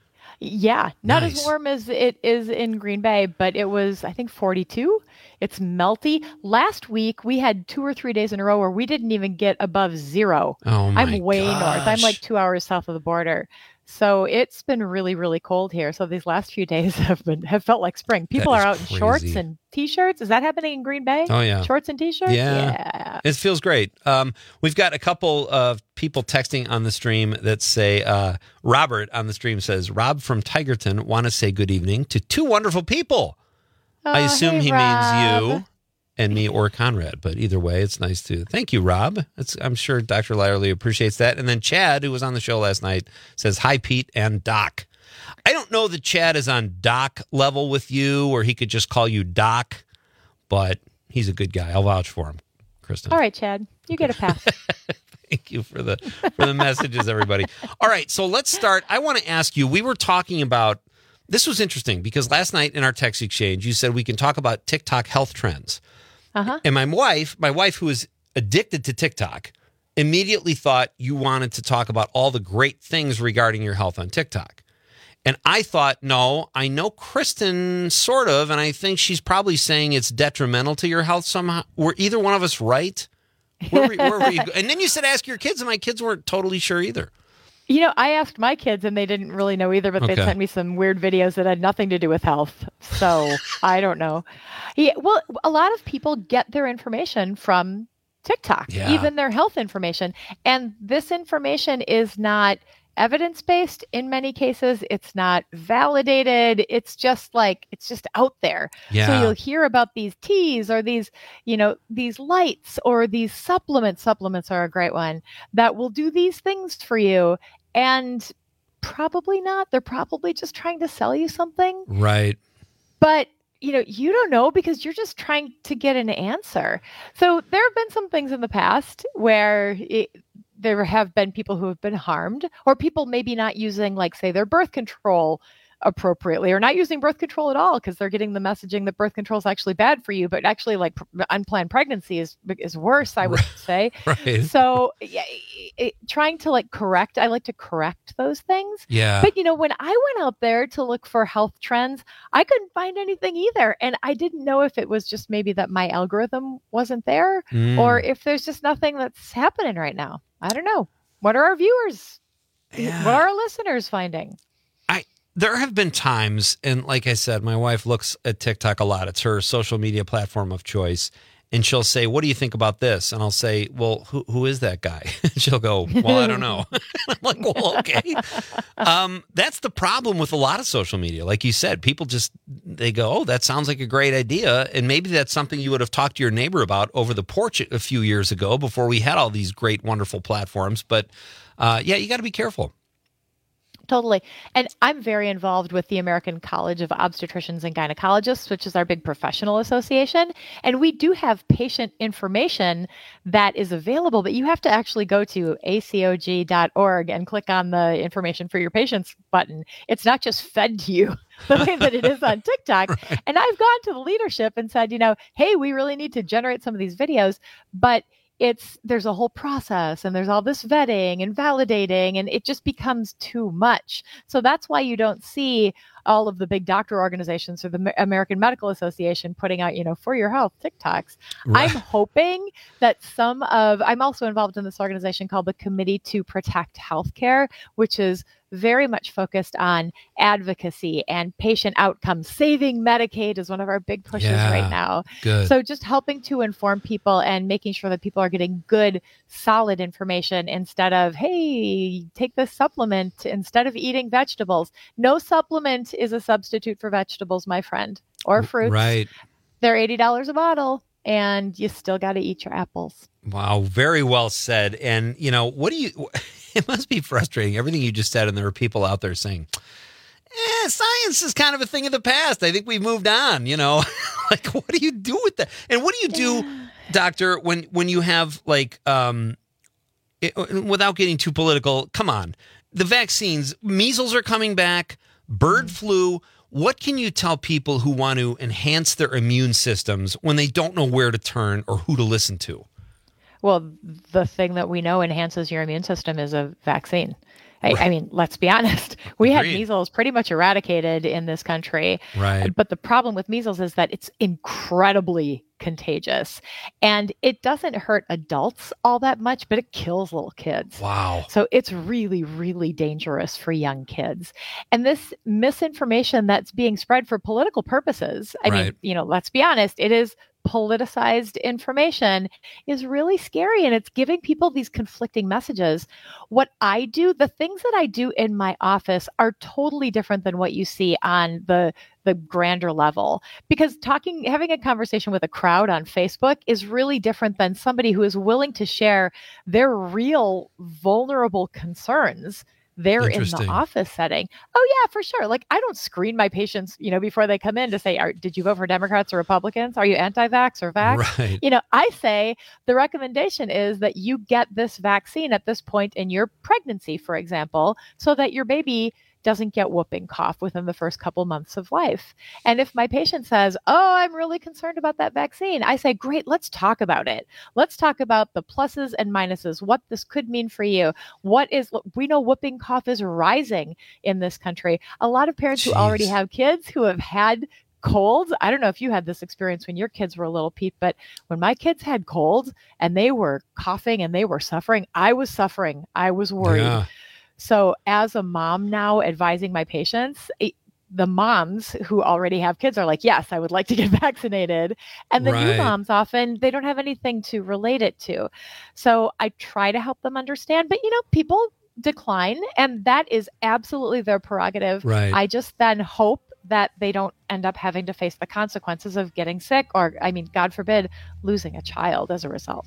Yeah, not Nice. as warm as it is in Green Bay, but it was, I think, 42. It's melty. Last week, we had 2 or 3 days in a row where we didn't even get above 0. Oh, my I'm way north. I'm gosh. like 2 hours south of the border. So it's been really, really cold here. So these last few days have felt like spring. People That are is out in shorts crazy. and T-shirts. Is that happening in Green Bay? Oh, yeah. Shorts and T-shirts? Yeah. It feels great. We've got a couple of people texting on the stream that say, Robert on the stream says, Rob from Tigerton want to say good evening to 2 wonderful people. I assume he means you and me or Conrad, but either way, it's nice to thank you, Rob. I'm sure Dr. Lyerly appreciates that. And then Chad, who was on the show last night, says, hi, Pete and Doc. I don't know that Chad is on Doc level with you, or he could just call you Doc, but he's a good guy. I'll vouch for him, Kristen. All right, Chad, you get a pass. Thank you for the messages, everybody. All right, so let's start. I want to ask you, we were talking about, this was interesting because last night in our text exchange, you said we can talk about TikTok health trends. Uh-huh. And my wife, who is addicted to TikTok, immediately thought you wanted to talk about all the great things regarding your health on TikTok. And I thought, no, I know Kristen sort of, and I think she's probably saying it's detrimental to your health somehow. Were either one of us right? Where were you? And then you said ask your kids, and my kids weren't totally sure either. You know, I asked my kids and they didn't really know either, but they Okay. sent me some weird videos that had nothing to do with health. So I don't know. Yeah, well, a lot of people get their information from TikTok, Yeah. even their health information. And this information is not evidence-based in many cases. It's not validated. It's just out there. Yeah. So you'll hear about these teas or these lights or these supplements. Supplements are a great one that will do these things for you. And probably not. They're probably just trying to sell you something. Right. But you don't know because you're just trying to get an answer. So there have been some things in the past where there have been people who have been harmed, or people maybe not using, like, say, their birth control appropriately, or not using birth control at all because they're getting the messaging that birth control is actually bad for you, but actually, like, unplanned pregnancy is worse, I would say. Right. So trying to correct, I like to correct those things. Yeah. But when I went out there to look for health trends, I couldn't find anything either. And I didn't know if it was just maybe that my algorithm wasn't there, or if there's just nothing that's happening right now. I don't know. What are our viewers? Yeah. What are our listeners finding? there have been times, and like I said, my wife looks at TikTok a lot. It's her social media platform of choice. And she'll say, what do you think about this? And I'll say, well, who is that guy? She'll go, well, I don't know. I'm like, well, okay. That's the problem with a lot of social media. Like you said, people they go, oh, that sounds like a great idea. And maybe that's something you would have talked to your neighbor about over the porch a few years ago before we had all these great, wonderful platforms. But yeah, you got to be careful. Totally. And I'm very involved with the American College of Obstetricians and Gynecologists, which is our big professional association. And we do have patient information that is available, but you have to actually go to acog.org and click on the information for your patients button. It's not just fed to you the way that it is on TikTok. Right. And I've gone to the leadership and said, hey, we really need to generate some of these videos, but there's a whole process and there's all this vetting and validating, and it just becomes too much. So that's why you don't see all of the big doctor organizations or the American Medical Association putting out, for your health TikToks. Right. I'm hoping that I'm also involved in this organization called the Committee to Protect Healthcare, which is very much focused on advocacy and patient outcomes. Saving Medicaid is one of our big pushes right now. Good. So just helping to inform people and making sure that people are getting good, solid information instead of, hey, take this supplement instead of eating vegetables. No supplement is a substitute for vegetables, my friend, or fruits. Right. They're $80 a bottle, and you still got to eat your apples. Wow, very well said. And, it must be frustrating, everything you just said, and there are people out there saying, science is kind of a thing of the past. I think we've moved on, Like, what do you do with that? And what do you do, doctor, when you have, without getting too political, come on, the vaccines, measles are coming back, bird flu. What can you tell people who want to enhance their immune systems when they don't know where to turn or who to listen to? Well, the thing that we know enhances your immune system is a vaccine. I mean, let's be honest. We had measles pretty much eradicated in this country. Right. But the problem with measles is that it's incredibly contagious. And it doesn't hurt adults all that much, but it kills little kids. Wow. So it's really, really dangerous for young kids. And this misinformation that's being spread for political purposes, I mean, let's be honest, it is politicized information, is really scary, and it's giving people these conflicting messages. What I do, the things that I do in my office are totally different than what you see on the grander level, because having a conversation with a crowd on Facebook is really different than somebody who is willing to share their real vulnerable concerns there in the office setting. Oh yeah, for sure. Like, I don't screen my patients, before they come in to say, did you vote for Democrats or Republicans? Are you anti-vax or vax? Right. I say the recommendation is that you get this vaccine at this point in your pregnancy, for example, so that your baby doesn't get whooping cough within the first couple months of life. And if my patient says, oh, I'm really concerned about that vaccine, I say, great, let's talk about it. Let's talk about the pluses and minuses, what this could mean for you. We know whooping cough is rising in this country. A lot of parents who already have kids who have had colds. I don't know if you had this experience when your kids were little, Pete, but when my kids had colds and they were coughing and they were suffering, I was suffering. I was worried. Yeah. So as a mom now advising my patients, the moms who already have kids are like, yes, I would like to get vaccinated. And the new moms often, they don't have anything to relate it to. So I try to help them understand. But, people decline, and that is absolutely their prerogative. Right. I just then hope that they don't end up having to face the consequences of getting sick or, God forbid, losing a child as a result.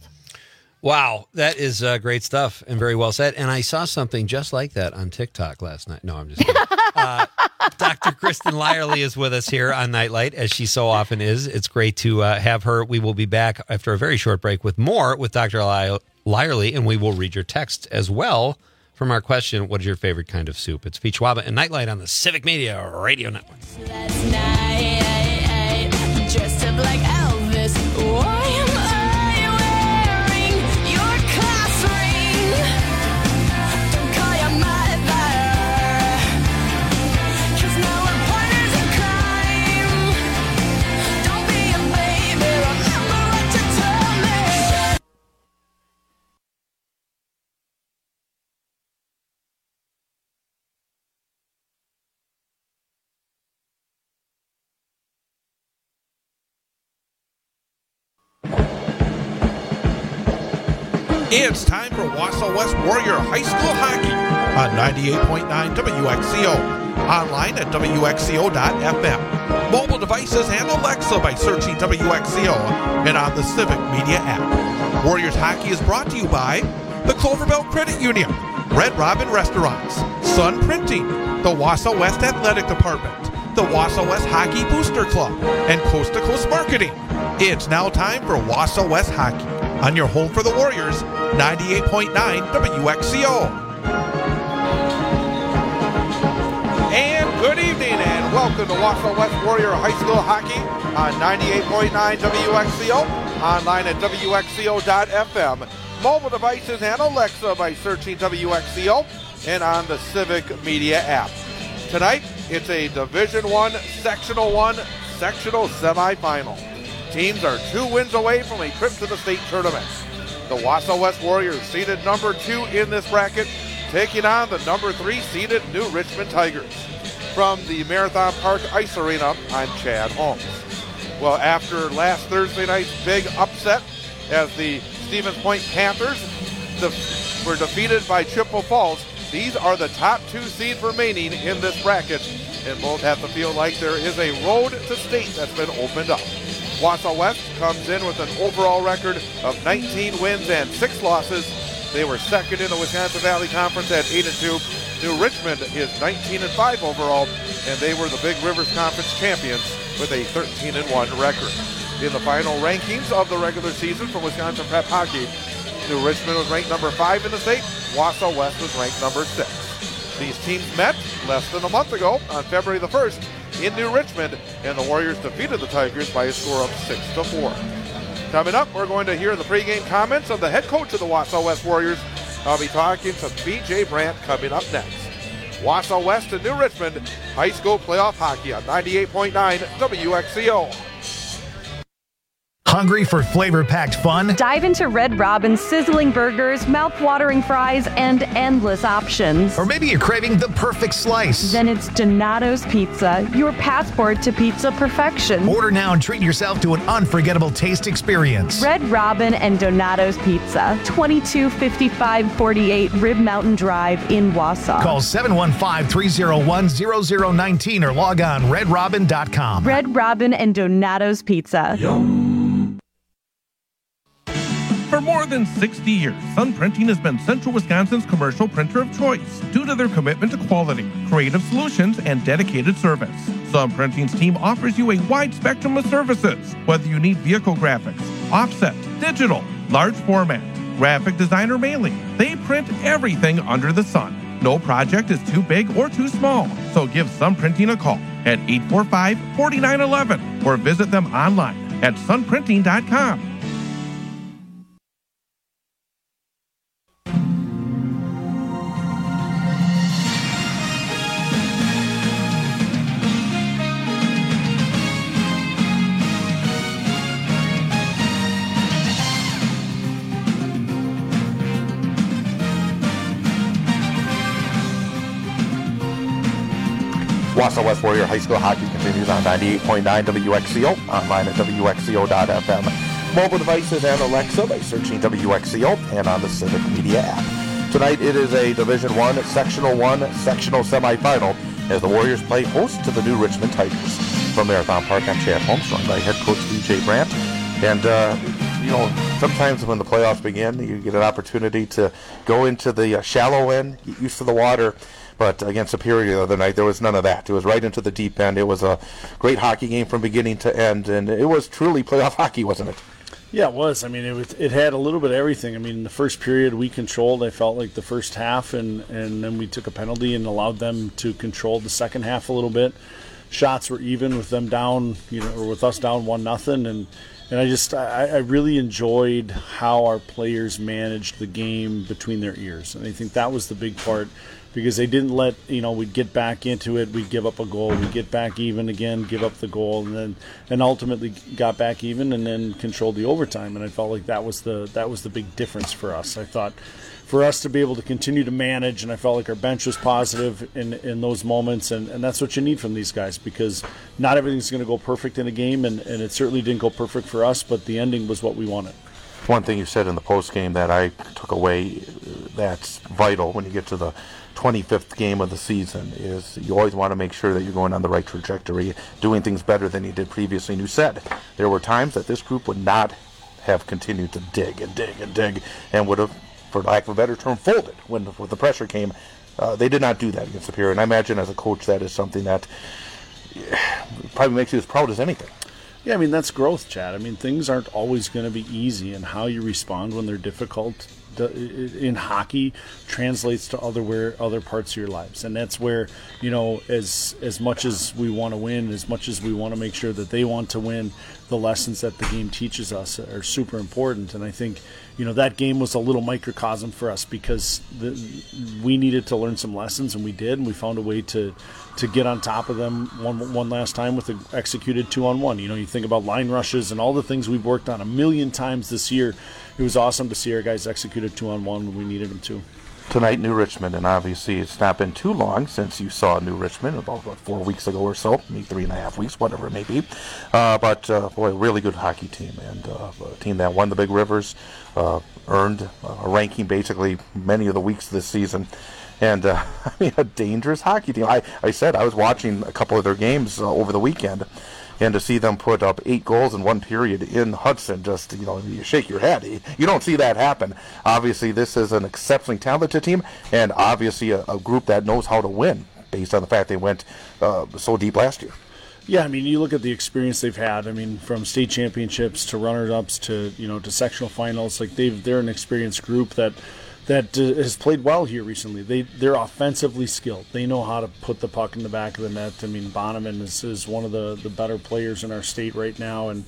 Wow, that is great stuff and very well said. And I saw something just like that on TikTok last night. No, I'm just kidding. Dr. Kristen Lyerly is with us here on Nightlight, as she so often is. It's great to have her. We will be back after a very short break with more with Dr. Lyerly, and we will read your text as well from our question, what is your favorite kind of soup? It's Pete Schwaba and Nightlight on the Civic Media Radio Network. Last night, dressed up like Elvis. Why am I wearing your class ring? Don't call your mother, 'cause now we're partners in crime. Don't be a baby, remember what you told me. It's time for Wausau West Warrior High School Hockey on 98.9 WXCO. Online at WXCO.FM. Mobile devices and Alexa by searching WXCO and on the Civic Media app. Warriors Hockey is brought to you by the Cloverbelt Credit Union, Red Robin Restaurants, Sun Printing, the Wausau West Athletic Department, the Wausau West Hockey Booster Club, and Coast to Coast Marketing. It's now time for Wausau West Hockey on your home for the Warriors, 98.9 WXCO. And good evening and welcome to Wausau West Warrior High School Hockey on 98.9 WXCO, online at WXCO.FM, mobile devices and Alexa by searching WXCO and on the Civic Media app. Tonight, it's a Division I, Sectional 1, Sectional Semifinal. Teams are 2 wins away from a trip to the state tournament. The Wausau West Warriors, seeded number 2 in this bracket, taking on the number 3 seeded New Richmond Tigers from the Marathon Park Ice Arena. I'm Chad Holmes. Well, after last Thursday night's big upset as the Stevens Point Panthers were defeated by Chippewa Falls, these are the top 2 seeds remaining in this bracket, and both have to feel like there is a road to state that's been opened up. Wausau West comes in with an overall record of 19 wins and 6 losses. They were second in the Wisconsin Valley Conference at 8-2. New Richmond is 19-5 overall, and they were the Big Rivers Conference champions with a 13-1 record. In the final rankings of the regular season for Wisconsin Prep Hockey, New Richmond was ranked number 5 in the state. Wausau West was ranked number 6. These teams met less than a month ago on February the 1st in New Richmond, and the Warriors defeated the Tigers by a score of 6-4. Coming up, we're going to hear the pregame comments of the head coach of the Wausau West Warriors. I'll be talking to B.J. Brandt coming up next. Wausau West and New Richmond High School Playoff Hockey on 98.9 WXCO. Hungry for flavor-packed fun? Dive into Red Robin's sizzling burgers, mouth-watering fries, and endless options. Or maybe you're craving the perfect slice. Then it's Donato's Pizza, your passport to pizza perfection. Order now and treat yourself to an unforgettable taste experience. Red Robin and Donato's Pizza, 225548 Rib Mountain Drive in Wausau. Call 715-301-0019 or log on redrobin.com. Red Robin and Donato's Pizza. For more than 60 years, Sun Printing has been Central Wisconsin's commercial printer of choice due to their commitment to quality, creative solutions, and dedicated service. Sun Printing's team offers you a wide spectrum of services, whether you need vehicle graphics, offset, digital, large format, graphic design, or mailing. They print everything under the sun. No project is too big or too small, so give Sun Printing a call at 845-4911 or visit them online at sunprinting.com. Wausau West Warrior High School Hockey continues on 98.9 WXCO, online at WXCO.FM, mobile devices and Alexa by searching WXCO and on the Civic Media app. Tonight it is a Division I, Sectional 1, Sectional Semifinal as the Warriors play host to the New Richmond Tigers. From Marathon Park, I'm Chad Holmes, joined by head coach B.J. Brandt. And, sometimes when the playoffs begin, you get an opportunity to go into the shallow end, get used to the water. But against Superior the other night, there was none of that. It was right into the deep end. It was a great hockey game from beginning to end, and it was truly playoff hockey, wasn't it? Yeah, it was. I mean, it had a little bit of everything. I mean, in the first period, we controlled, I felt like, the first half, and then we took a penalty and allowed them to control the second half a little bit. Shots were even with them down, or with us down 1-0, and I really enjoyed how our players managed the game between their ears, and I think that was the big part. Because they didn't let, we'd get back into it, we'd give up a goal, we'd get back even again, give up the goal, and ultimately got back even and then controlled the overtime. And I felt like that was the big difference for us. I thought for us to be able to continue to manage, and I felt like our bench was positive in those moments, and that's what you need from these guys, because not everything's going to go perfect in a game, and it certainly didn't go perfect for us, but the ending was what we wanted. one thing you said in the post game that I took away that's vital when you get to the 25th game of the season is you always want to make sure that you're going on the right trajectory, doing things better than you did previously. And you said there were times that this group would not have continued to dig and would have, for lack of a better term, folded when the pressure came. They did not do that against Superior. And I imagine as a coach that is something that probably makes you as proud as anything. Yeah, I mean, that's growth, Chad. I mean, things aren't always going to be easy, and how you respond when they're difficult in hockey translates to other parts of your lives. And that's where, as much as we want to win, as much as we want to make sure that they want to win, the lessons that the game teaches us are super important. And I think, that game was a little microcosm for us because we needed to learn some lessons, and we did, and we found a way to get on top of them one last time with the executed 2-on-1. You think about line rushes and all the things we've worked on a million times this year. It was awesome to see our guys execute a 2-on-1 when we needed them to. Tonight, New Richmond, and obviously it's not been too long since you saw New Richmond, about 4 weeks ago or so, maybe 3.5 weeks, whatever it may be. But boy, really good hockey team, and a team that won the Big Rivers, earned a ranking basically many of the weeks this season. And, a dangerous hockey team. I said I was watching a couple of their games over the weekend, and to see them put up 8 goals in one period in Hudson, just, you shake your head. You don't see that happen. Obviously, this is an exceptionally talented team, and obviously a group that knows how to win, based on the fact they went so deep last year. Yeah, I mean, you look at the experience they've had. I mean, from state championships to runner-ups to, to sectional finals. Like, they're an experienced group that has played well here recently. They're offensively skilled. They know how to put the puck in the back of the net. I mean, Bonneman is one of the better players in our state right now, and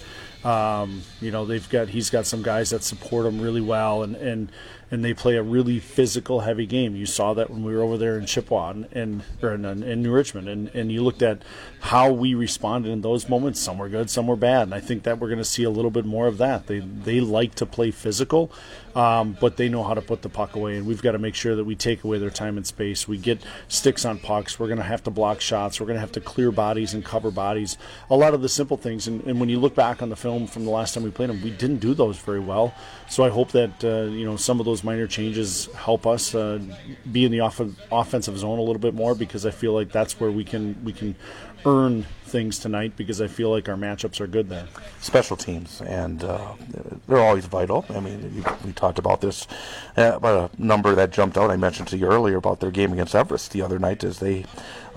he's got some guys that support him really well, and they play a really physical, heavy game. You saw that when we were over there in Chippewa and in New Richmond, and you looked at how we responded in those moments. Some were good, some were bad, and I think that we're going to see a little bit more of that. They like to play physical, but they know how to put the puck away, and we've got to make sure that we take away their time and space. We get sticks on pucks. We're going to have to block shots. We're going to have to clear bodies and cover bodies. A lot of the simple things, and when you look back on the film from the last time we played them, we didn't do those very well. So I hope that some of those minor changes help us be in the offensive zone a little bit more, because I feel like that's where we can earn things tonight, because I feel like our matchups are good there. Special teams, and they're always vital. I mean, we talked about this, about a number that jumped out. I mentioned to you earlier about their game against Everest the other night, is they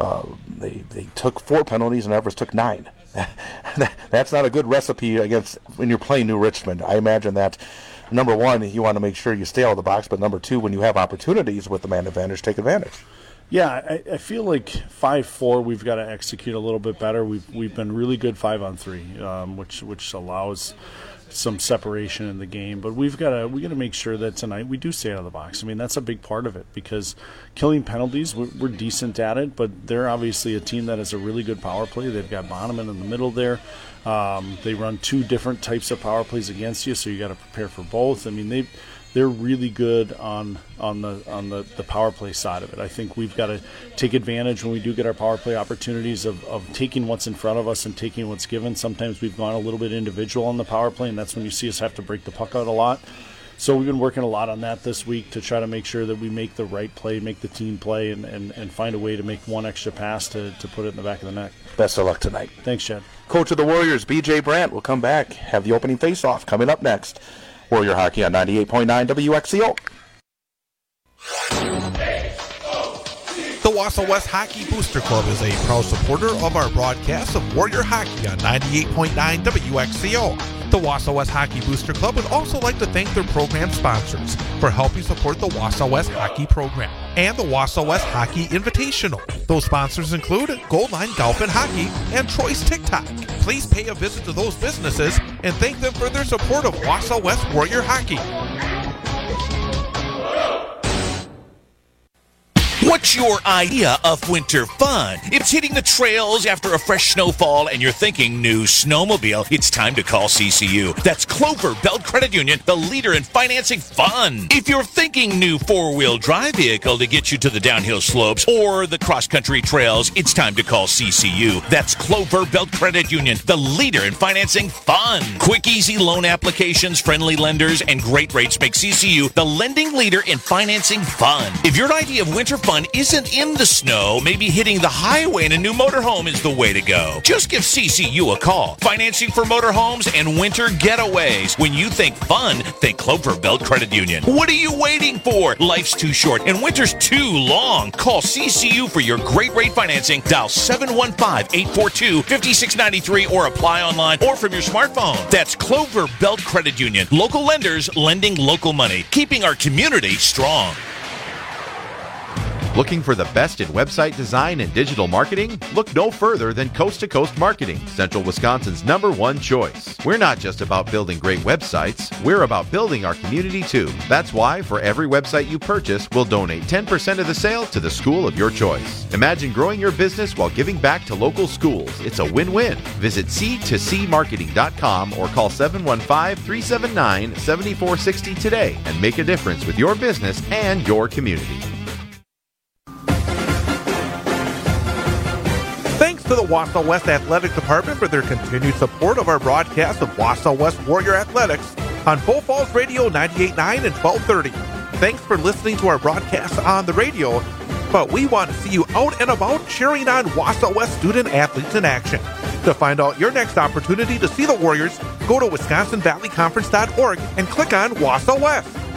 took 4 penalties and Everest took 9. That's not a good recipe against when you're playing New Richmond. I imagine that, number one, you want to make sure you stay out of the box, but number 2, when you have opportunities with the man advantage, take advantage. Yeah, I feel like 5-4 we've got to execute a little bit better. We've been really good 5-on-3, which allows some separation in the game. But we got to make sure that tonight we do stay out of the box. I mean, that's a big part of it, because killing penalties, we're decent at it, but they're obviously a team that has a really good power play. They've got Bonneman in the middle there. They run 2 different types of power plays against you, so you got to prepare for both. I mean, they're really good on the power play side of it. I think we've got to take advantage when we do get our power play opportunities of taking what's in front of us and taking what's given. Sometimes we've gone a little bit individual on the power play, and that's when you see us have to break the puck out a lot. So we've been working a lot on that this week to try to make sure that we make the right play, make the team play, and find a way to make one extra pass to put it in the back of the net. Best of luck tonight. Thanks, Chad. Coach of the Warriors, B.J. Brandt, will come back, have the opening face-off coming up next. Warrior Hockey on 98.9 WXCO. The Wausau West Hockey Booster Club is a proud supporter of our broadcast of Warrior Hockey on 98.9 WXCO. The Wausau West Hockey Booster Club would also like to thank their program sponsors for helping support the Wausau West Hockey program and the Wausau West Hockey Invitational. Those sponsors include Gold Line Golf and Hockey and Troy's TikTok. Please pay a visit to those businesses and thank them for their support of Wausau West Warrior Hockey. What's your idea of winter fun? If it's hitting the trails after a fresh snowfall and you're thinking new snowmobile, it's time to call CCU. That's Clover Belt Credit Union, the leader in financing fun. If you're thinking new four-wheel drive vehicle to get you to the downhill slopes or the cross-country trails, it's time to call CCU. That's Clover Belt Credit Union, the leader in financing fun. Quick, easy loan applications, friendly lenders, and great rates make CCU the lending leader in financing fun. If your idea of winter fun isn't in the snow, maybe hitting the highway in a new motorhome is the way to go. Just give CCU a call. Financing for motorhomes and winter getaways. When you think fun, think Clover Belt Credit Union. What are you waiting for? Life's too short and winter's too long. Call CCU for your great rate financing. Dial 715-842-5693 or apply online or from your smartphone. That's Clover Belt Credit Union. Local lenders lending local money, keeping our community strong. Looking for the best in website design and digital marketing? Look no further than Coast to Coast Marketing, Central Wisconsin's #1 choice. We're not just about building great websites, we're about building our community too. That's why for every website you purchase, we'll donate 10% of the sale to the school of your choice. Imagine growing your business while giving back to local schools. It's a win-win. Visit c2cmarketing.com or call 715-379-7460 today and make a difference with your business and your community. Thanks to the Wausau West Athletic Department for their continued support of our broadcast of Wausau West Warrior Athletics on Bull Falls Radio 98.9 and 1230. Thanks for listening to our broadcast on the radio, but we want to see you out and about cheering on Wausau West student athletes in action. To find out your next opportunity to see the Warriors, go to WisconsinValleyConference.org and click on Wausau West.